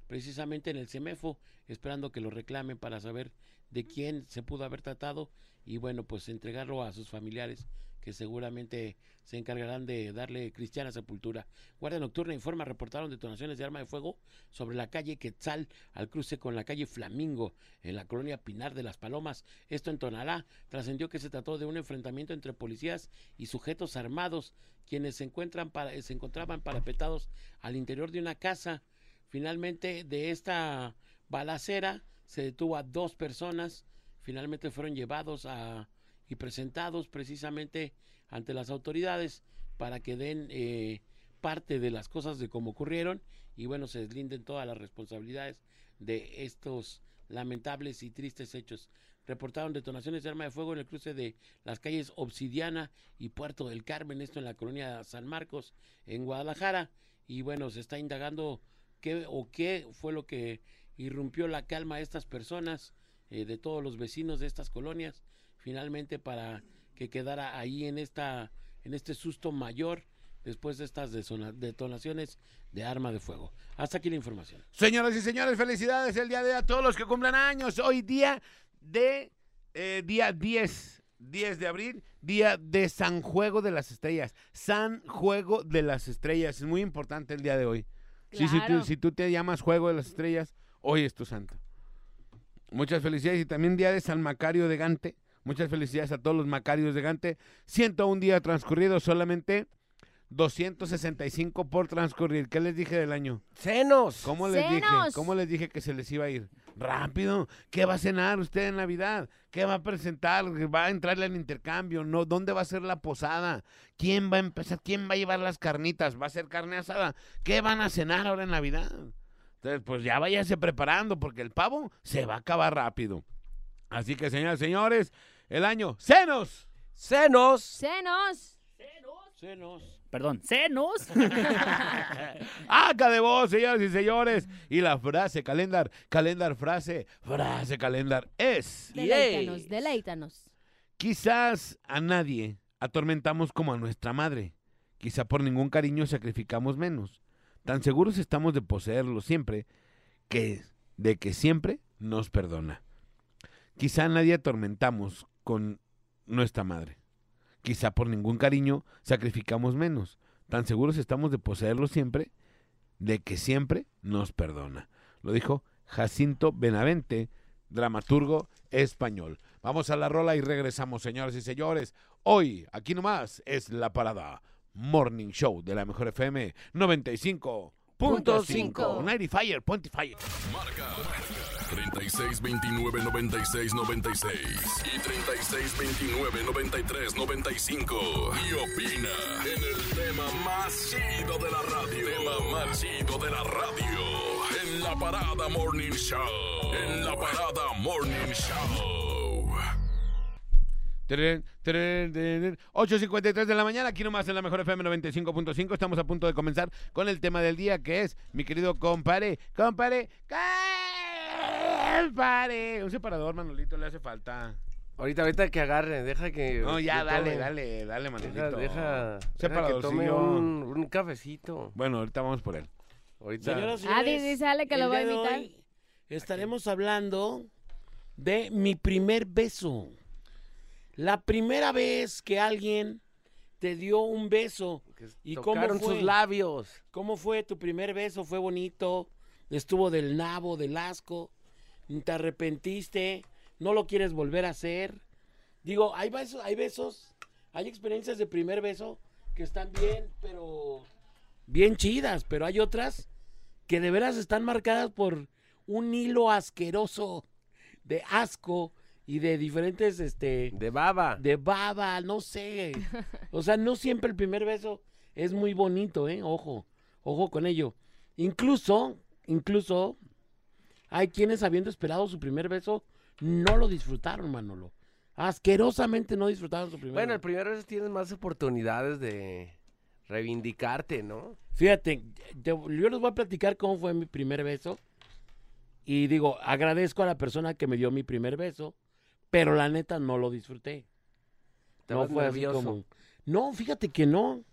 precisamente en el CEMEFO, esperando que lo reclamen para saber de quién se pudo haber tratado y bueno, pues entregarlo a sus familiares que seguramente se encargarán de darle cristiana sepultura. Guardia Nocturna informa, reportaron detonaciones de arma de fuego sobre la calle Quetzal al cruce con la calle Flamingo en la colonia Pinar de las Palomas. Esto en Tonalá. Trascendió que se trató de un enfrentamiento entre policías y sujetos armados quienes se encuentran para, se encontraban parapetados al interior de una casa. Finalmente de esta balacera se detuvo a dos personas. Finalmente fueron llevados a y presentados precisamente ante las autoridades para que den eh, parte de las cosas de cómo ocurrieron y bueno, se deslinden todas las responsabilidades de estos lamentables y tristes hechos. Reportaron detonaciones de arma de fuego en el cruce de las calles Obsidiana y Puerto del Carmen, esto en la colonia San Marcos, en Guadalajara, y bueno, se está indagando qué o qué fue lo que irrumpió la calma de estas personas, eh, de todos los vecinos de estas colonias, finalmente para que quedara ahí en esta en este susto mayor después de estas detonaciones de arma de fuego. Hasta aquí la información. Señoras y señores, felicidades el día de hoy a todos los que cumplan años. Hoy día de eh, día diez de abril, día de San Juego de las Estrellas. San Juego de las Estrellas. Es muy importante el día de hoy. Claro. Sí, si, tú, si tú te llamas Juego de las Estrellas, hoy es tu santo. Muchas felicidades y también día de San Macario de Gante. Muchas felicidades a todos los Macarios de Gante. ciento un días transcurridos, solamente doscientos sesenta y cinco por transcurrir. ¿Qué les dije del año? ¡Cenos! ¿Cómo les dije? ¡Cenos! ¿Cómo les dije que se les iba a ir? Rápido. ¿Qué va a cenar usted en Navidad? ¿Qué va a presentar? ¿Va a entrarle al intercambio? No, ¿dónde va a ser la posada? ¿Quién va a empezar? ¿Quién va a llevar las carnitas? ¿Va a ser carne asada? ¿Qué van a cenar ahora en Navidad? Entonces, pues ya váyase preparando porque el pavo se va a acabar rápido. Así que, señoras y señores, el año ¡Cenos! ¡Cenos! ¡Cenos! Cenos. Perdón, senos. Acá de voz, señoras y señores. Y la frase calendar, calendar frase, frase calendar es: Deleítanos, deleítanos. quizás a nadie atormentamos como a nuestra madre. Quizá por ningún cariño sacrificamos menos. Tan seguros estamos de poseerlo siempre, que de que siempre nos perdona. Quizá a nadie atormentamos con nuestra madre. Quizá por ningún cariño sacrificamos menos. Tan seguros estamos de poseerlo siempre, de que siempre nos perdona. Lo dijo Jacinto Benavente, dramaturgo español. Vamos a la rola y regresamos, señoras y señores. Hoy, aquí nomás, es La Parada Morning Show de la Mejor F M noventa y cinco punto cinco. Nighty Fire, Ponty Fire. Marca treinta y seis veintinueve noventa y seis noventa y seis y treinta y seis veintinueve noventa y tres noventa y cinco. Y opina en el tema más chido de la radio. Tema más chido de la radio. En La Parada Morning Show. En La Parada Morning Show. ocho cincuenta y tres de la mañana, aquí nomás en la Mejor F M noventa y cinco punto cinco. Estamos a punto de comenzar con el tema del día, que es, mi querido compadre, compadre, compadre. Un separador, Manolito, le hace falta. Ahorita, ahorita que agarre, deja que... No, ya, que dale, tome. dale, dale, Manolito. Deja, deja, deja que Separadorcillo. tome un, un cafecito. Bueno, ahorita vamos por él. Ahorita. Señoras y Ah, señores, dice Ale que el lo va a día de invitar. hoy estaremos hablando de mi primer beso. La primera vez que alguien te dio un beso. Que ¿Y cómo tocaron fue? sus labios. ¿Cómo fue tu primer beso? ¿Fue bonito? ¿Estuvo del nabo, del asco? ¿Te arrepentiste? ¿No lo quieres volver a hacer? Digo, hay besos, hay besos, hay experiencias de primer beso que están bien, pero bien chidas, pero hay otras que de veras están marcadas por un hilo asqueroso de asco y de diferentes, este, De baba. de baba, no sé. O sea, no siempre el primer beso es muy bonito, ¿eh? Ojo, ojo con ello. Incluso, incluso, hay quienes habiendo esperado su primer beso, no lo disfrutaron, Manolo. Asquerosamente no disfrutaron su primer Bueno, el beso. primer vez tienes más oportunidades de reivindicarte, ¿no? Fíjate, te- yo les voy a platicar cómo fue mi primer beso. Y digo, agradezco a la persona que me dio mi primer beso, pero la neta no lo disfruté. No Estabas fue así nervioso. como... No, fíjate que no.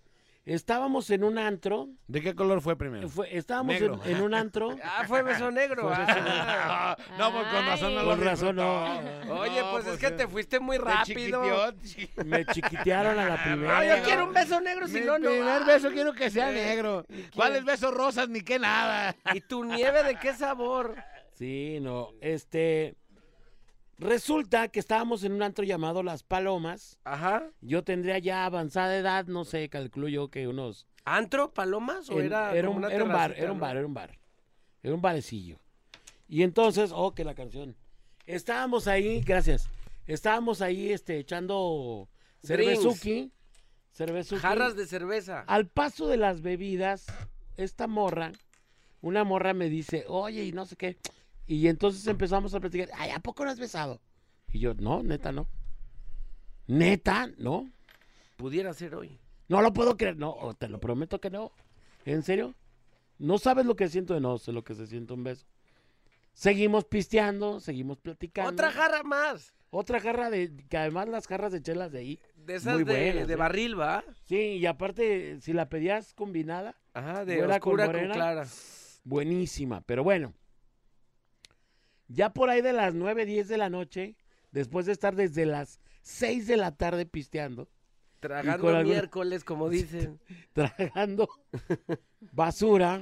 Estábamos en un antro. ¿De qué color fue primero? Fue, estábamos en, Negro. en un antro. Ah, fue beso negro. Fue beso negro. Ah. No, pues con razón no Ay. lo Con razón no. disfrutó. Oye, No, pues es que te fuiste muy te rápido. chiquiteó. Me chiquitearon a la primera. No, yo quiero un beso negro, si Mi no, no. primer beso quiero que sea Eh, negro. ¿y ¿Cuáles qué? besos rosas ni qué nada? ¿Y tu nieve de qué sabor? Sí, no. Este. Resulta que estábamos en un antro llamado Las Palomas. Ajá. Yo tendría ya avanzada edad, no sé, calculo yo que unos. ¿Antro, palomas o en- era, era, como un, una era un bar, terracita, era un no? bar, era un bar. Era un barecillo. Y entonces, oh, que la canción. Estábamos ahí, gracias. Estábamos ahí este, echando cervezuki. Cervezuki. Jarras de cerveza. Al paso de las bebidas, esta morra, una morra me dice, oye, y no sé qué. Y entonces empezamos a platicar, ay, ¿a poco no has besado? Y yo, no, neta, no. ¿Neta? ¿No? Pudiera ser hoy. No lo puedo creer, no, oh, te lo prometo que no. ¿En serio? No sabes lo que siento de no, sé lo que se siente un beso. Seguimos pisteando, seguimos platicando. Otra jarra más. Otra jarra de, que además las jarras de chelas de ahí. De esas Muy de, buenas, de ¿eh? barril, ¿va? Sí, y aparte, si la pedías combinada, Ajá, de Güera con oscura con, morena. clara. buenísima. Pero bueno, ya por ahí de las nueve, diez de la noche, después de estar desde las seis de la tarde pisteando, Tragando con alguna- miércoles, como dicen. tragando basura,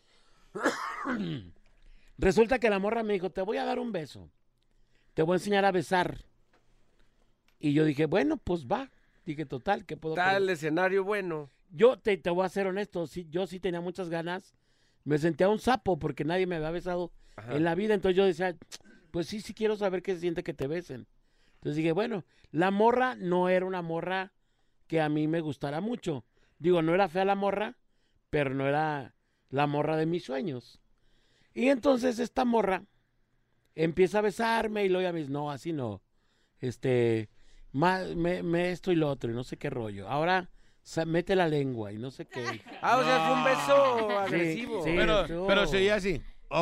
resulta que la morra me dijo, te voy a dar un beso, te voy a enseñar a besar. Y yo dije, bueno, pues va. Dije, total, ¿qué puedo Está perder? el escenario bueno. Yo te, te voy a ser honesto, sí, yo sí tenía muchas ganas. Me sentía un sapo porque nadie me había besado Ajá. en la vida. Entonces yo decía, pues sí, sí quiero saber qué se siente que te besen. Entonces dije, bueno, la morra no era una morra que a mí me gustara mucho. Digo, no era fea la morra, pero no era la morra de mis sueños. Y entonces esta morra empieza a besarme y luego ya me dice, no, así no. Este, más, me, me esto y lo otro y no sé qué rollo. Ahora sa- mete la lengua y no sé qué. Ah, o sea, fue un beso Sí, agresivo. sí. Pero, estuvo- pero seguía así.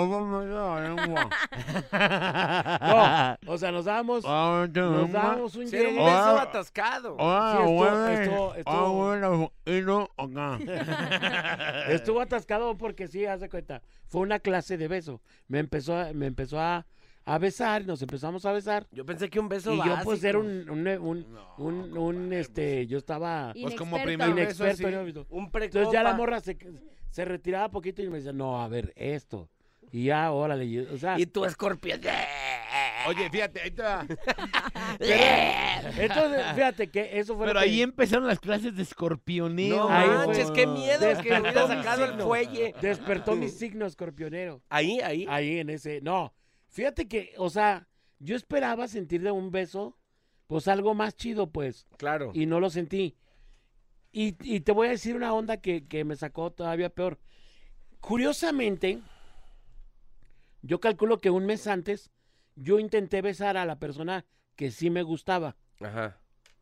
No, o sea, nos dábamos, nos dábamos un Sí, era un llegue. beso atascado. Sí, estuvo- estuvo- estuvo- Y no acá. Estuvo atascado porque sí, haz de cuenta. Fue una clase de beso. Me empezó, a- me empezó a, a besar, nos empezamos a besar. Yo pensé que un beso Y yo pues básico. era un, un, un, un, un, este, yo estaba Pues como Inexperto. primer beso inexperto. así. ¿no? Un precopa. Entonces ya la morra se, se retiraba poquito y me decía, no, a ver, esto. Y ya, órale, y- o sea, Y tu escorpión. Oye, fíjate, ahí te va. entonces, fíjate que eso fue Pero lo que... ahí empezaron las clases de escorpioneo. No Ahí manches, fue. qué miedo que Despertó hubiera mi sacado el signo. fuelle. Despertó mi signo escorpionero. Ahí, ahí. Ahí en ese, no, fíjate que, o sea, yo esperaba sentir de un beso, pues algo más chido, pues, Claro. y no lo sentí. Y, y te voy a decir una onda que, que me sacó todavía peor. Curiosamente, yo calculo que un mes antes, yo intenté besar a la persona que sí me gustaba Ajá.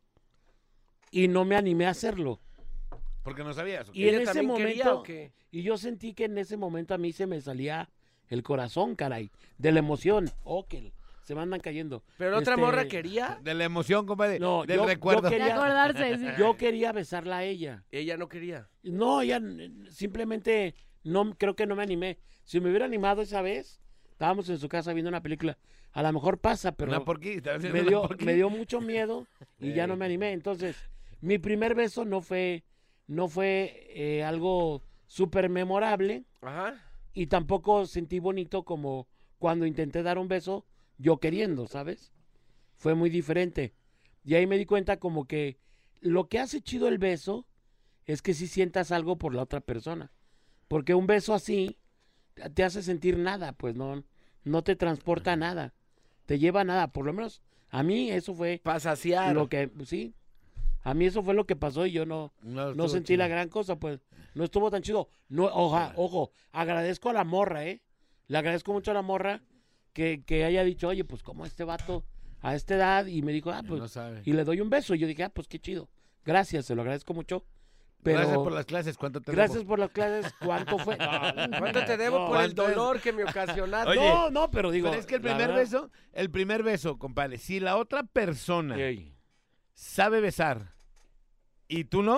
y no me animé a hacerlo. Porque no sabías. ¿o qué? Y en ¿Ella ese también quería momento, o qué? y yo sentí que en ese momento a mí se me salía el corazón, caray, de la emoción. Oh, que se me andan cayendo. ¿Pero otra Este, morra quería? De la emoción, compadre. No, del yo- yo recuerdo. De quería- acordarse, sí. Yo quería besarla a ella. Ella no quería. No, ella n- simplemente no creo que no me animé. Si me hubiera animado esa vez, estábamos en su casa viendo una película. A lo mejor pasa, pero Una porquí, estaba haciendo me una dio, porquí. me dio mucho miedo y ya no me animé. Entonces, mi primer beso no fue, no fue eh, algo súper memorable Ajá. y tampoco sentí bonito como cuando intenté dar un beso yo queriendo, ¿sabes? Fue muy diferente. Y ahí me di cuenta como que lo que hace chido el beso es que si sientas algo por la otra persona. Porque un beso así te hace sentir nada, pues no, no te transporta a nada, te lleva a nada. Por lo menos a mí eso fue Para saciar. lo que, sí, a mí eso fue lo que pasó y yo no, No, no estuvo sentí la chido. gran cosa, pues no estuvo tan chido. No, oja, ojo, agradezco a la morra, ¿eh? Le agradezco mucho a la morra que, que haya dicho, oye, pues como este vato a esta edad y me dijo, ah, pues, No sabe. y le doy un beso. Y yo dije, ah, pues qué chido. Gracias, se lo agradezco mucho. Pero Gracias por las clases. ¿Cuánto te gracias debo? por las clases. ¿Cuánto fue? No, ¿Cuánto te debo no, por el ¿cuánto es? dolor que me ocasionaste? Oye, no, no, pero digo. Pero es que el la primer verdad- beso, el primer beso, compadre, si la otra persona Ey. sabe besar y tú no,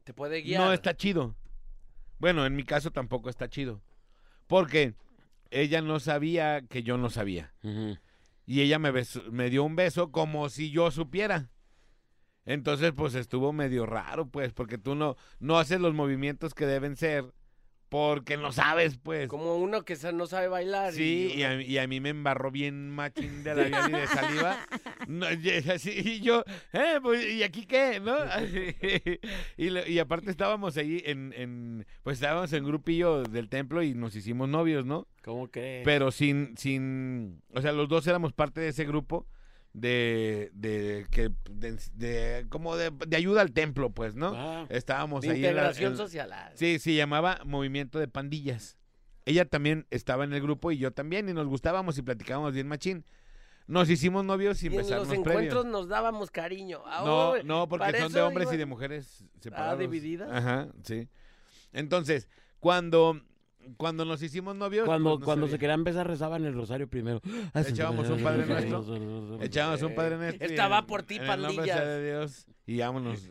Te puede guiar. no está chido. Bueno, en mi caso tampoco está chido. Porque ella no sabía que yo no sabía. Ujú. Y ella me, besó- me dio un beso como si yo supiera. Entonces, pues estuvo medio raro, pues, porque tú no, no haces los movimientos que deben ser porque no sabes, pues. Como uno que sa- no sabe bailar. Sí, y a, y a mí me embarró bien machín de labial y de saliva. No, y, así, y yo, eh, pues, ¿y aquí qué? ¿No? y, lo- y aparte estábamos ahí en, en, pues estábamos en grupillo del templo y nos hicimos novios, ¿no? ¿Cómo crees? Pero sin, sin, o sea, los dos éramos parte de ese grupo de, de, que, de, de- como de, de ayuda al templo, pues, ¿no? Ah, Estábamos De ahí en la- integración en- social. ah. Sí, se llamaba Movimiento de Pandillas. Ella también estaba en el grupo y yo también, y nos gustábamos y platicábamos bien machín. Nos hicimos novios y Y en empezamos los encuentros nos dábamos cariño. Ah, No, oh, no, porque para son de eso hombres iba- y de mujeres separados. ¿divididas? Ajá, sí. Entonces, cuando, cuando nos hicimos novios... cuando pues, no cuando se se veía. querían besar rezaban el rosario primero. Echábamos un Padre Nuestro. Echábamos un Padre Nuestro. y Esta va en- por ti, en el nombre pandillas. sea de Dios. Y vámonos.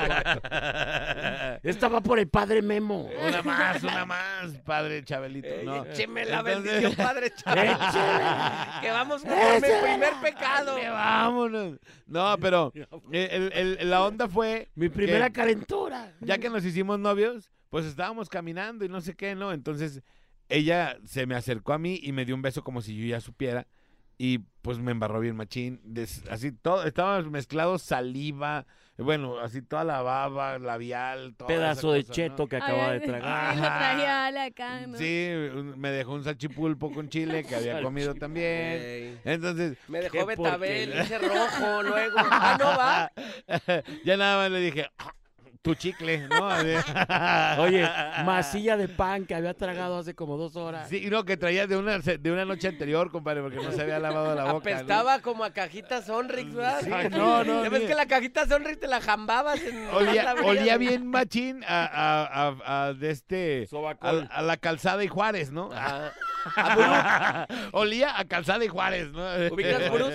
Esta, esta va por el padre Memo. Una más, una más, Padre Chabelito. Eh, No. Écheme la Entonces- bendición, Padre Chávez. que vamos con mi primer pecado. Que vámonos. No, pero el- el- el- la onda fue... Mi primera que- calentura. ya que nos hicimos novios, pues estábamos caminando y no sé qué, ¿no? Entonces ella se me acercó a mí y me dio un beso como si yo ya supiera y pues me embarró bien machín. Des- así todo, estábamos mezclados saliva, bueno, así toda la baba, labial, toda Pedazo esa de cosa, cheto ¿no? que acaba Ay, de sí, tragar. lo traía Ale acá, ¿no? Sí, un- me dejó un salchipulpo con chile que había comido también. Ey. Entonces, Me dejó Qué Betabel, porquería. hice rojo luego. Ah, no va. ya nada más le dije, "Ah, tu chicle, ¿no?" Oye, masilla de pan que había tragado hace como dos horas. Sí, no, que traía de una, de una noche anterior, compadre, porque no se había lavado la boca. ¿no? Apestaba como a cajita Sonrix, ¿verdad? Sí, no, no, Ya ves ni- que la cajita Sonrix te la jambabas en Olía, la avenida. olía bien machín a, a, a- a de este a, Sobacol. a la calzada y Juárez, ¿no? Ajá. A Olía a calzada y Juárez, ¿no? ¿Ubicas Brut?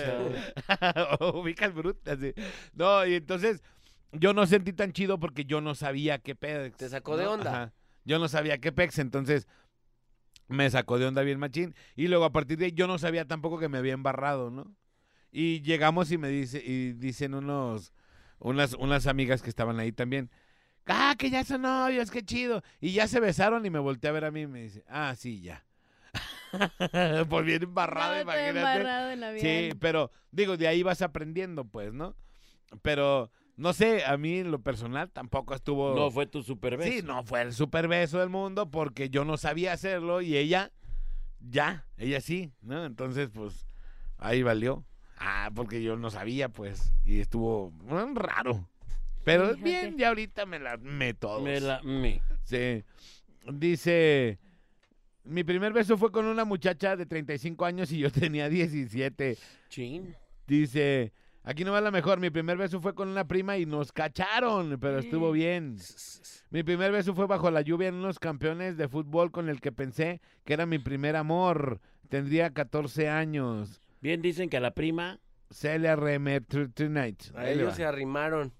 Ubicas Brut, así. No, y entonces yo no sentí tan chido porque yo no sabía qué pex. Te sacó de ¿no? onda. Ajá. Yo no sabía qué pex, entonces me sacó de onda bien machín. Y luego a partir de ahí yo no sabía tampoco que me había embarrado, ¿no? Y llegamos y me dice, y dicen unos, unas, unas amigas que estaban ahí también. Ah, que ya son novios, qué chido. Y ya se besaron y me volteé a ver a mí y me dice, ah, sí, ya. Pues bien embarrado, No, estoy imagínate. embarrado en la Sí, vida. pero digo, de ahí vas aprendiendo, pues, ¿no? Pero, no sé, a mí en lo personal tampoco estuvo... No fue tu super beso. Sí, no fue el super beso del mundo porque yo no sabía hacerlo y ella, ya, ella sí, ¿no? Entonces, pues, ahí valió. Ah, porque yo no sabía, pues, y estuvo mm, raro. Pero Fíjate. bien, ya ahorita me la me todos. Me la, me. Sí. Dice, mi primer beso fue con una muchacha de treinta y cinco años y yo tenía diecisiete. Chin. Dice, aquí no va la mejor, mi primer beso fue con una prima y nos cacharon, pero estuvo bien. Mi primer beso fue bajo la lluvia en unos campeones de fútbol con el que pensé que era mi primer amor. Tendría catorce años. Bien dicen que a la prima. Celia Remer Tonight. A Ahí le ellos va. se arrimaron.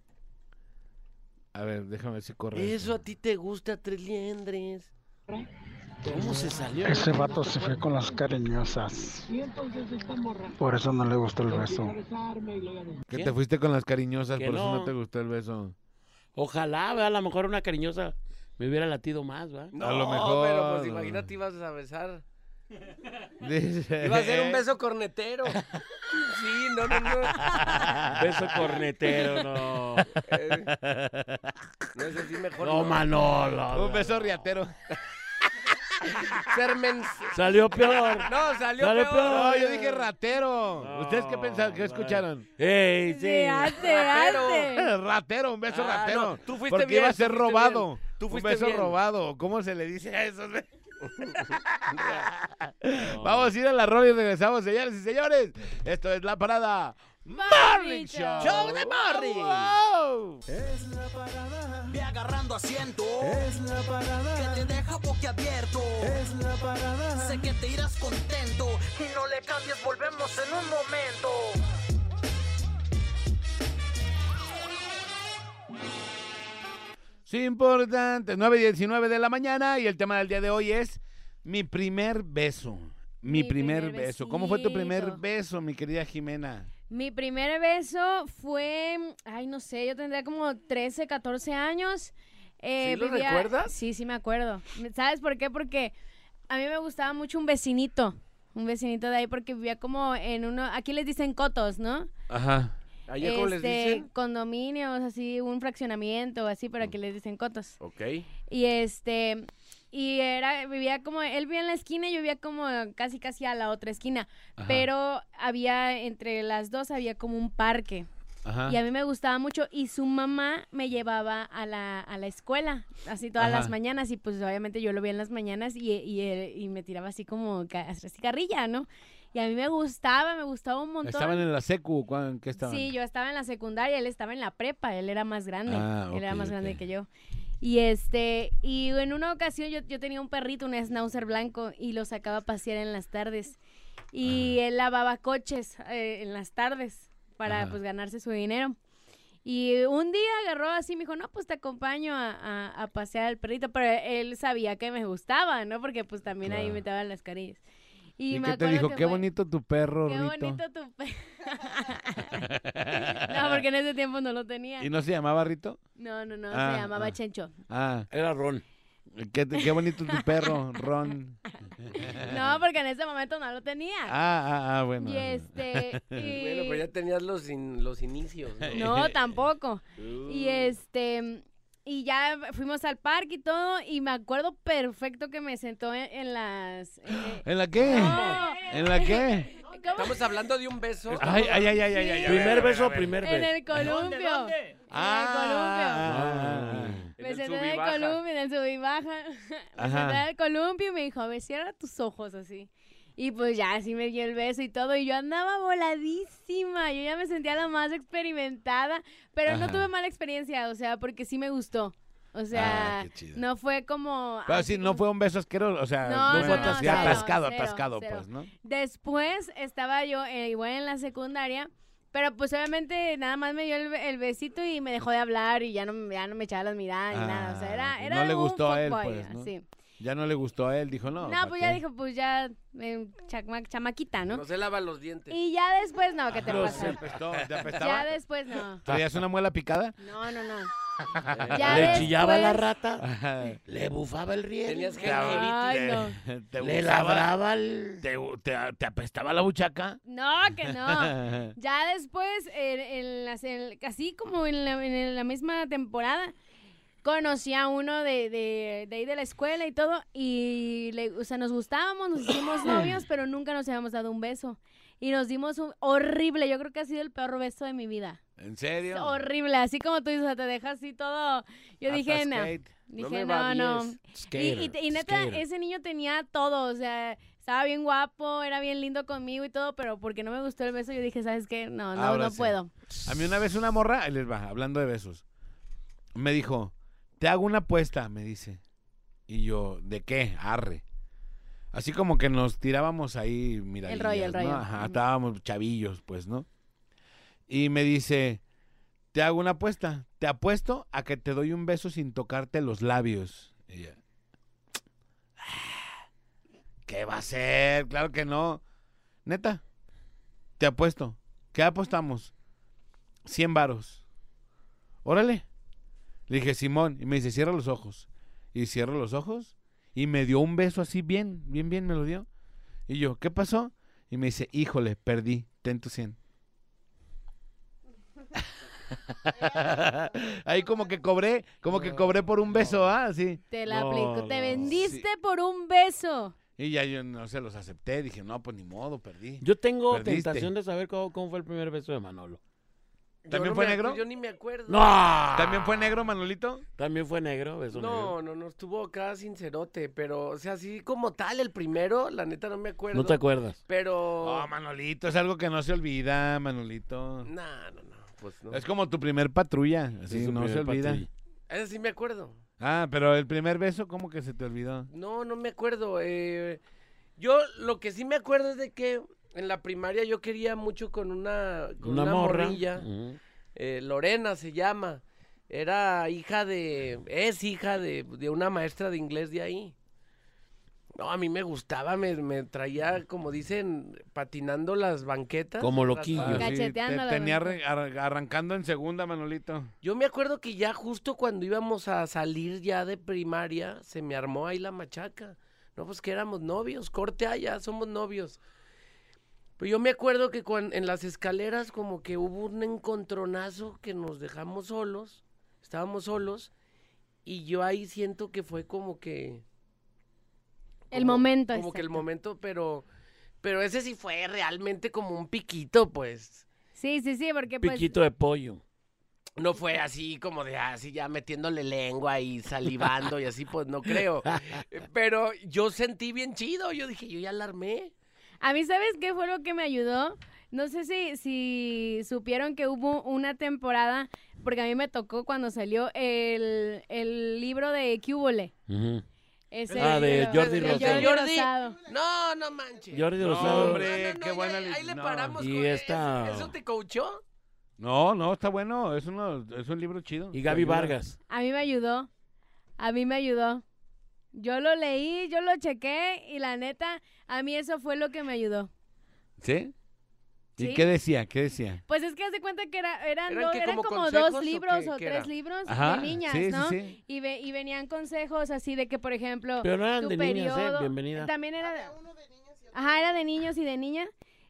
A ver, déjame ver si corre. Eso a ti te gusta, Tres Liendres. ¿Cómo se salió? Ese vato se fue con las cariñosas. Por eso no le gustó el beso. Que ¿Qué? te fuiste con las cariñosas, Que por eso no. no te gustó el beso. Ojalá, ¿verdad? A lo mejor una cariñosa me hubiera latido más, ¿va? No, lo mejor. pero pues imagínate ibas a besar. Dice- Iba a ser un beso cornetero. Sí, no, no, no. Beso cornetero, no. Eh, no es así mejor. No, Manolo. Un beso riatero. Sermen. Salió peor. No, salió, Salió peor. peor. No, yo dije ratero. No, ¿Ustedes qué pensaron? ¿Qué escucharon? Ey, sí. Sí, hazte, Ratero. hazte. Ratero, un beso Ah, ratero. no, tú fuiste Porque bien, iba a tú ser fuiste robado. bien. Tú Un fuiste beso bien. robado. ¿Cómo se le dice a esos? Vamos a ir a la rola y regresamos, señores y señores. Esto es La Parada Morning Show. Show de Morning. Wow. Es la parada. Ve agarrando asiento. Es la parada. Que te deja boquiabierto. Es la parada. Sé que te irás contento. Y no le cambies, volvemos en un momento. Sí, importante. nueve diecinueve de la mañana y el tema del día de hoy es mi primer beso. Mi, Mi primer, primer beso. ¿Cómo fue tu primer besito. beso, mi querida Jimena? Mi primer beso fue, ay, no sé, yo tendría como trece, catorce años. Eh, ¿Sí lo vivía- recuerdas? Sí, sí me acuerdo. ¿Sabes por qué? Porque a mí me gustaba mucho un vecinito, un vecinito de ahí porque vivía como en uno, aquí les dicen cotos, ¿no? Ajá. ¿Allá cómo les Este, dicen? condominios, así, un fraccionamiento, así, pero aquí les dicen cotos. Ok. Y este, y era, vivía como, él vivía en la esquina y yo vivía como casi casi a la otra esquina, Ajá. pero había, entre las dos había como un parque. Ajá. Y a mí me gustaba mucho y su mamá me llevaba a la, a la escuela, así todas Ajá. las mañanas y pues obviamente yo lo veía en las mañanas y, y, él- y me tiraba así como ca- así carrilla, ¿no? Y a mí me gustaba, me gustaba un montón. ¿Estaban en la secu? ¿Cuándo- ¿En qué estaban? Sí, yo estaba en la secundaria, él estaba en la prepa, él era más grande, Ah, él era ok, más grande ok. que yo. Y este, y en una ocasión yo, yo tenía un perrito, un schnauzer blanco, y lo sacaba a pasear en las tardes. Y él lavaba coches eh, en las tardes para Ajá. pues ganarse su dinero. Y un día agarró así, me dijo, no, pues te acompaño a, a, a pasear al perrito, pero él sabía que me gustaba, ¿no? Porque pues también ahí Claro. me estaban las carillas. ¿Y, me qué te acuerdo dijo? que Qué fue- bonito tu perro, Qué Rito. bonito tu perro. No, porque en ese tiempo no lo tenía. ¿Y no se llamaba Rito? No, no, no, Ah, se llamaba ah. Chencho. Ah, Era Ron. qué, qué bonito tu perro, Ron. No, porque en ese momento no lo tenía. Ah, ah, ah, bueno. Y este, y... Bueno, pero ya tenías los, in- los inicios, ¿no? No, tampoco. Uh. Y este, y ya fuimos al parque y todo, y me acuerdo perfecto que me sentó en, en las... en- ¿En la qué? No. ¿En la qué? ¿Cómo? Estamos hablando de un beso. Ay, ay, ay, ay, ay, ay. ¿Primer beso o primer En beso? el columpio. Ah, En Me el senté en sub y el baja. columpio, en el sub y baja. Me Ajá. senté en el columpio y me dijo, a ver, cierra tus ojos así. Y pues ya, así me dio el beso y todo. Y yo andaba voladísima. Yo ya me sentía la más experimentada. Pero no Ajá. tuve mala experiencia, o sea, porque sí me gustó. O sea, Ah, qué chido. no fue como... Pero así sí, no como- fue un beso asqueroso, o sea, No, no, no, fue no, atascado, cero, atascado, cero, atascado, cero. pues, ¿no? Después estaba yo eh, igual en la secundaria, pero pues obviamente nada más me dio el, el besito y me dejó de hablar y ya no, ya no me echaba las miradas ni nada. O sea, Ah, era, ok. era No le un gustó a él, fuckboy, pues, ¿no? así. Ya no le gustó a él, dijo no. No, ¿pa' pues qué? ya dijo, pues ya, eh, chama- chamaquita, ¿no? No se lava los dientes. Y ya después, no, ¿qué te Ajá, pasa? ¿Te apestó? ¿Te Ya apestaba? después, no. ¿Traías una muela picada? No, no, no. Ya ¿Le chillaba la después- rata? Ajá. ¿Le bufaba el riel? Tenías que Ay, no. ¿Te ¿Le gustaba? ladraba el...? ¿Te, te, te apestaba la buchaca? No, que no. Ya después, en, en las- en- así como en la, en la misma temporada, conocí a uno de, de, de ahí de la escuela y todo, y le, o sea, nos gustábamos, nos hicimos novios, pero nunca nos habíamos dado un beso. Y nos dimos un horrible, yo creo que ha sido el peor beso de mi vida. ¿En serio? Horrible, así como tú dices, o sea, te dejas así todo. Yo dije, no. Atascate. Dije, me no, no. babies. Y, Skater, y, y neta, skater. ese niño tenía todo, o sea, estaba bien guapo, era bien lindo conmigo y todo, pero porque no me gustó el beso, yo dije, ¿sabes qué? No, no, Ahora no sí. puedo. A mí una vez una morra, ahí les va, hablando de besos, me dijo, te hago una apuesta, me dice. Y yo, ¿de qué? Arre. Así como que nos tirábamos ahí, mira. El rollo, el rollo. Ajá, Ujú. estábamos chavillos, pues, ¿no? Y me dice, te hago una apuesta. Te apuesto a que te doy un beso sin tocarte los labios. Y yo, "Ah, ¿qué va a ser? Claro que no. Neta, te apuesto. ¿Qué apostamos? cien varos. Órale. Le dije, Simón. Y me dice, cierra los ojos. Y cierro los ojos. Y me dio un beso así bien, bien, bien me lo dio. Y yo, ¿qué pasó? Y me dice, híjole, perdí. Ten tu cien. Ahí como que cobré, como que cobré por un beso, ¿ah? Así. Te la No, aplico, te no. vendiste por un beso. Y ya yo no se los acepté. Dije, no, pues ni modo, perdí. Yo tengo Perdiste. tentación de saber cómo, cómo fue el primer beso de Manolo. Yo ¿También no fue me- negro? Yo ni me acuerdo. ¡No! ¿También fue negro, Manolito? También fue negro, beso negro. No, no, no, estuvo acá sincerote, pero, o sea, así como tal, el primero, la neta no me acuerdo. No te acuerdas. Pero... Oh, Manolito, es algo que no se olvida, Manolito. No, no, no, pues no. Es como tu primer patrulla, así Es su no se primer olvida. patrulla. Ese sí me acuerdo. Ah, pero el primer beso, ¿cómo que se te olvidó? No, no me acuerdo. eh, yo lo que sí me acuerdo es de que en la primaria yo quería mucho con una, con Una, una, morra. morrilla. Ujú. eh, Lorena se llama. Era hija de, es hija de, de una maestra de inglés de ahí. No, a mí me gustaba, me, me traía, como dicen, patinando las banquetas. Como loquillo. Ah, sí, Cacheteando te la tenía banca. arre- ar- arrancando en segunda, Manolito. Yo me acuerdo que ya justo cuando íbamos a salir ya de primaria, se me armó ahí la machaca. No, pues que éramos novios, corte allá, somos novios. Pero yo me acuerdo que cuan- en las escaleras como que hubo un encontronazo que nos dejamos solos, estábamos solos, y yo ahí siento que fue como que... El como- momento, Como que el exacto. momento, pero, pero ese sí fue realmente como un piquito, pues. Sí, sí, sí, porque pues... Piquito de pollo. No fue así como de así ya metiéndole lengua y salivando y así, pues no creo. Pero yo sentí bien chido, yo dije, yo ya la armé. A mí, ¿sabes qué fue lo que me ayudó? No sé si, si supieron que hubo una temporada, porque a mí me tocó cuando salió el, el libro de Cúbole. Ujú. Ese Ah, de libro- Jordi de Rosado. Jordi Rosado. No, no manches. Jordi No, Rosado. hombre, qué buena ahí, li- ahí le no. paramos. Y con- esta- ¿Eso, eso te coachó? No, no, está bueno. Es, uno, es un libro chido. Y Gaby Te ayuda. Vargas. A mí me ayudó. A mí me ayudó. Yo lo leí, yo lo chequé y la neta, a mí eso fue lo que me ayudó. ¿Sí? ¿Y Sí. qué decía? ¿Qué decía? Pues es que haz de cuenta que era, eran, ¿Eran do- qué, eran como como consejos dos o libros qué- o qué tres era? libros Ajá, de niñas, sí, sí, ¿no? sí. Y, ve- y venían consejos así de que, por ejemplo, Pero no eran tu de niñas, ¿eh? periodo- Bienvenida. También era de... Ajá, era de niños y de niñas.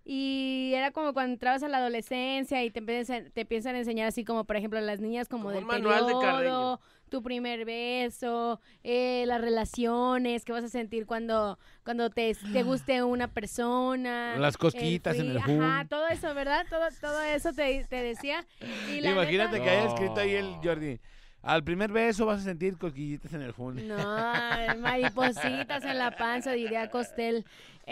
Y era como cuando entrabas a la adolescencia y te empiezan, te empiezan a enseñar así como, por ejemplo, las niñas como, Como del un manual de Carreño. periodo, tu primer beso, eh, las relaciones que vas a sentir cuando, cuando te, te guste una persona. Las cosquillitas en el free- Ajá, jun. todo eso, ¿verdad? Todo, todo eso te, te decía. Y la Imagínate neta- que haya escrito ahí el Jordi. Al primer beso vas a sentir cosquillitas en el jun. No, maripositas en la panza, diría Costel.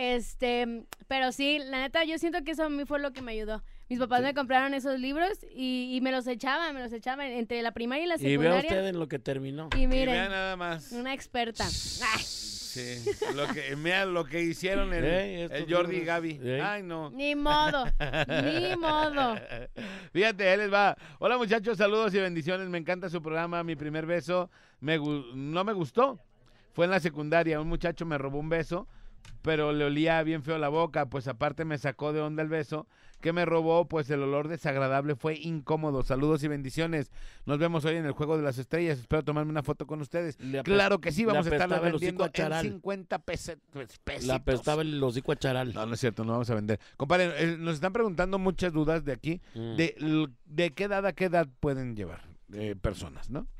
Este, pero sí, la neta, yo siento que eso a mí fue lo que me ayudó. Mis papás me compraron esos libros y, y me los echaban, me los echaban entre la primaria y la Y vea secundaria. usted en lo que terminó. Y, Y miren, vean nada más. una experta. Ay, Sí, lo que, mira lo que hicieron el, Ey, estos el Jordi y libros. Gaby. Ey. Ay, no. ni modo, ni modo. Fíjate, él les va. Hola muchachos, saludos y bendiciones. Me encanta su programa. Mi primer beso me gu- no me gustó. Fue en la secundaria. Un muchacho me robó un beso, pero le olía bien feo la boca. Pues aparte me sacó de onda el beso que me robó. Pues el olor desagradable fue incómodo. Saludos y bendiciones. Nos vemos hoy en el Juego de las Estrellas. Espero tomarme una foto con ustedes. Le apest- Claro que sí, le vamos a estarla apestaba el hocico vendiendo a en charal. cincuenta pese- pues, pesitos. La apestaba el hocico a charal. No, no es cierto, no vamos a vender. Compadre, eh, nos están preguntando muchas dudas de aquí, Mm. de, l- de qué edad a qué edad pueden llevar eh, personas, ¿no?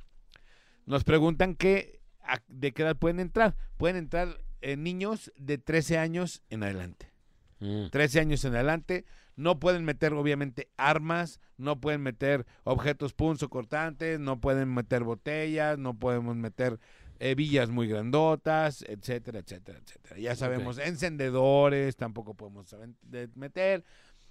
Nos preguntan que, a- de qué edad pueden entrar. Pueden entrar eh, niños de trece años en adelante. Mm. trece años en adelante. No pueden meter, obviamente, armas, no pueden meter objetos punzocortantes, no pueden meter botellas, no podemos meter hebillas muy grandotas, etcétera, etcétera, etcétera. Ya sabemos, encendedores tampoco podemos saben- de- meter.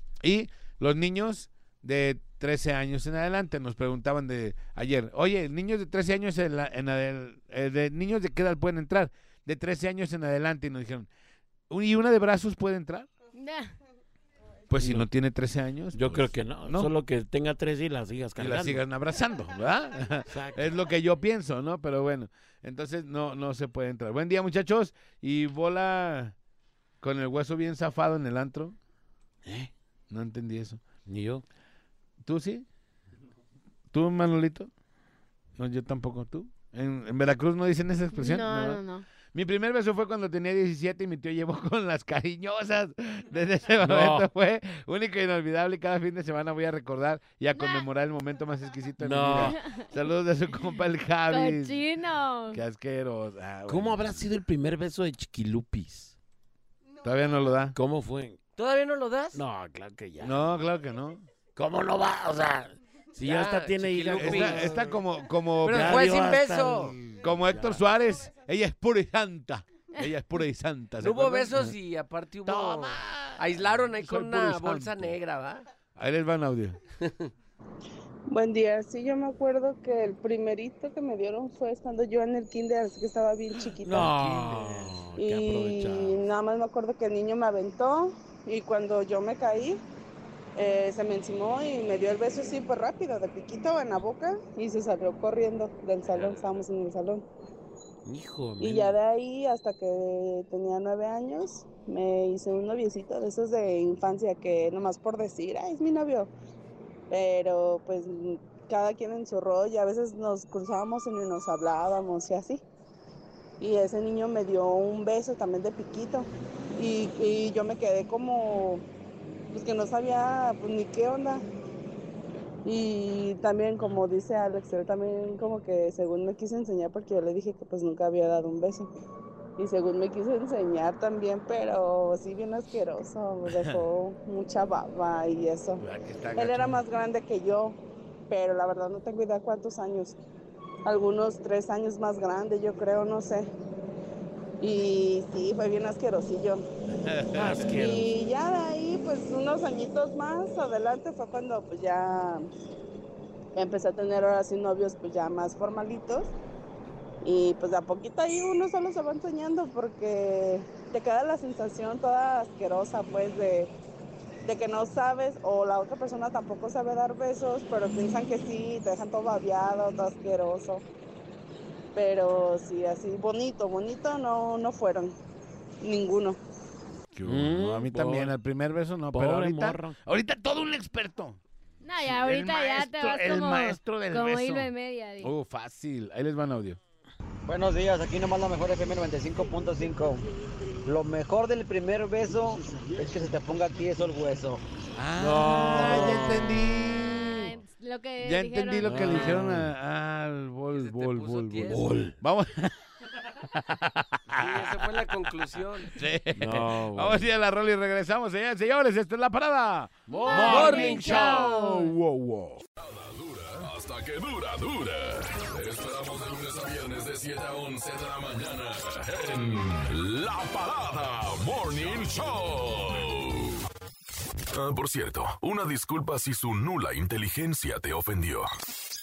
Y los niños de trece años en adelante nos preguntaban de ayer, oye, niños de trece años en, la- en adel- eh, de niños de qué edad pueden entrar? De trece años en adelante, y nos dijeron, ¿y una de brazos puede entrar? Ya. Pues si No. no tiene trece años. Yo pues, creo que no, no. Solo que tenga tres y las sigas y cargando. la sigan abrazando, ¿verdad? Exacto. Es lo que yo pienso, ¿no? Pero bueno, entonces no, no se puede entrar. Buen día, muchachos. Y bola con el hueso bien zafado en el antro. ¿Eh? No entendí eso. Ni yo. ¿Tú sí? ¿Tú, Manolito? No, yo tampoco. ¿Tú? En, en Veracruz no dicen esa expresión. No, ¿verdad? no, no. Mi primer beso fue cuando tenía diecisiete y mi tío llevó con las cariñosas. Desde ese momento fue único e inolvidable y cada fin de semana voy a recordar y a conmemorar el momento más exquisito de No. mi vida. Saludos de su compa el Javi. Cochino. Qué asqueroso. Ah, bueno. ¿Cómo habrá sido el primer beso de Chiquilupis? Todavía no lo da. ¿Cómo fue? ¿Todavía no lo das? No, claro que ya. No, claro que no. ¿Cómo no va? O sea, si ya, Ya, hasta tiene hija. Chiquilupis. ¿cómo? Está, está como, como, Pero Ya fue dio sin hasta beso. el- como Héctor Ya. Suárez. Ella es pura y santa. Ella es pura y santa. ¿se No hubo acuerdan? besos y aparte hubo... Toma. Aislaron ahí Soy con puro y una bolsa santo. negra, ¿va? Ahí les va un audio. Buen día, sí, yo me acuerdo que el primerito que me dieron fue estando yo en el kinder, así que estaba bien chiquita. No, qué y aprovechado. nada más me acuerdo que el niño me aventó y cuando yo me caí, Eh, se me encimó y me dio el beso así pues rápido, de piquito en la boca, y se salió corriendo del salón, estábamos en el salón. Hijo, Y ya de ahí hasta que tenía nueve años me hice un noviecito de esos de infancia que nomás por decir, ay, es mi novio. Pero pues cada quien en su rollo, a veces nos cruzábamos y ni nos hablábamos y así. Y ese niño me dio un beso también de piquito y, y yo me quedé como, pues que no sabía pues ni qué onda. Y también, como dice Alex, él también como que según me quiso enseñar, porque yo le dije que pues nunca había dado un beso. Y según me quiso enseñar también, pero sí bien asqueroso, me dejó mucha baba y eso. Él era más grande que yo, pero la verdad no tengo idea cuántos años. Algunos tres años más grande, yo creo, no sé. Y sí, fue bien asquerosillo. Asqueroso. Y ya de ahí, pues unos añitos más adelante fue cuando pues ya empecé a tener ahora sí novios pues ya más formalitos. Y pues de a poquito ahí uno solo se va enseñando porque te queda la sensación toda asquerosa pues de, de que no sabes o la otra persona tampoco sabe dar besos, pero piensan que sí, te dejan todo babeado, todo asqueroso. Pero sí, así bonito, bonito no, no fueron, ninguno. No, a mí Mm, también, pobre- el primer beso no, pobre pero ahorita, morro. ahorita todo un experto. No, ya ahorita El ya te maestro- vas el como, maestro del como beso. hilo de media. di. Uh, fácil. Ahí les va un audio. Buenos días, aquí nomás la mejor F M noventa y cinco punto cinco. Lo mejor del primer beso es que se te ponga tieso el hueso. Ah, ya entendí. Ah, Lo que Ya dijeron. entendí lo que le Ah. dijeron a- al bol, Que se te bol, puso bol, tieso. bol. Vamos. Sí, esa fue la conclusión. Sí. No, güey. Vamos a ir a la rola y regresamos, señores. Señores, esta es la parada. Morning Show. Wow, wow. Dura hasta que dura, dura. Te esperamos de lunes a viernes de siete a once de la mañana en La Parada Morning Show. Ah, por cierto, una disculpa si su nula inteligencia te ofendió.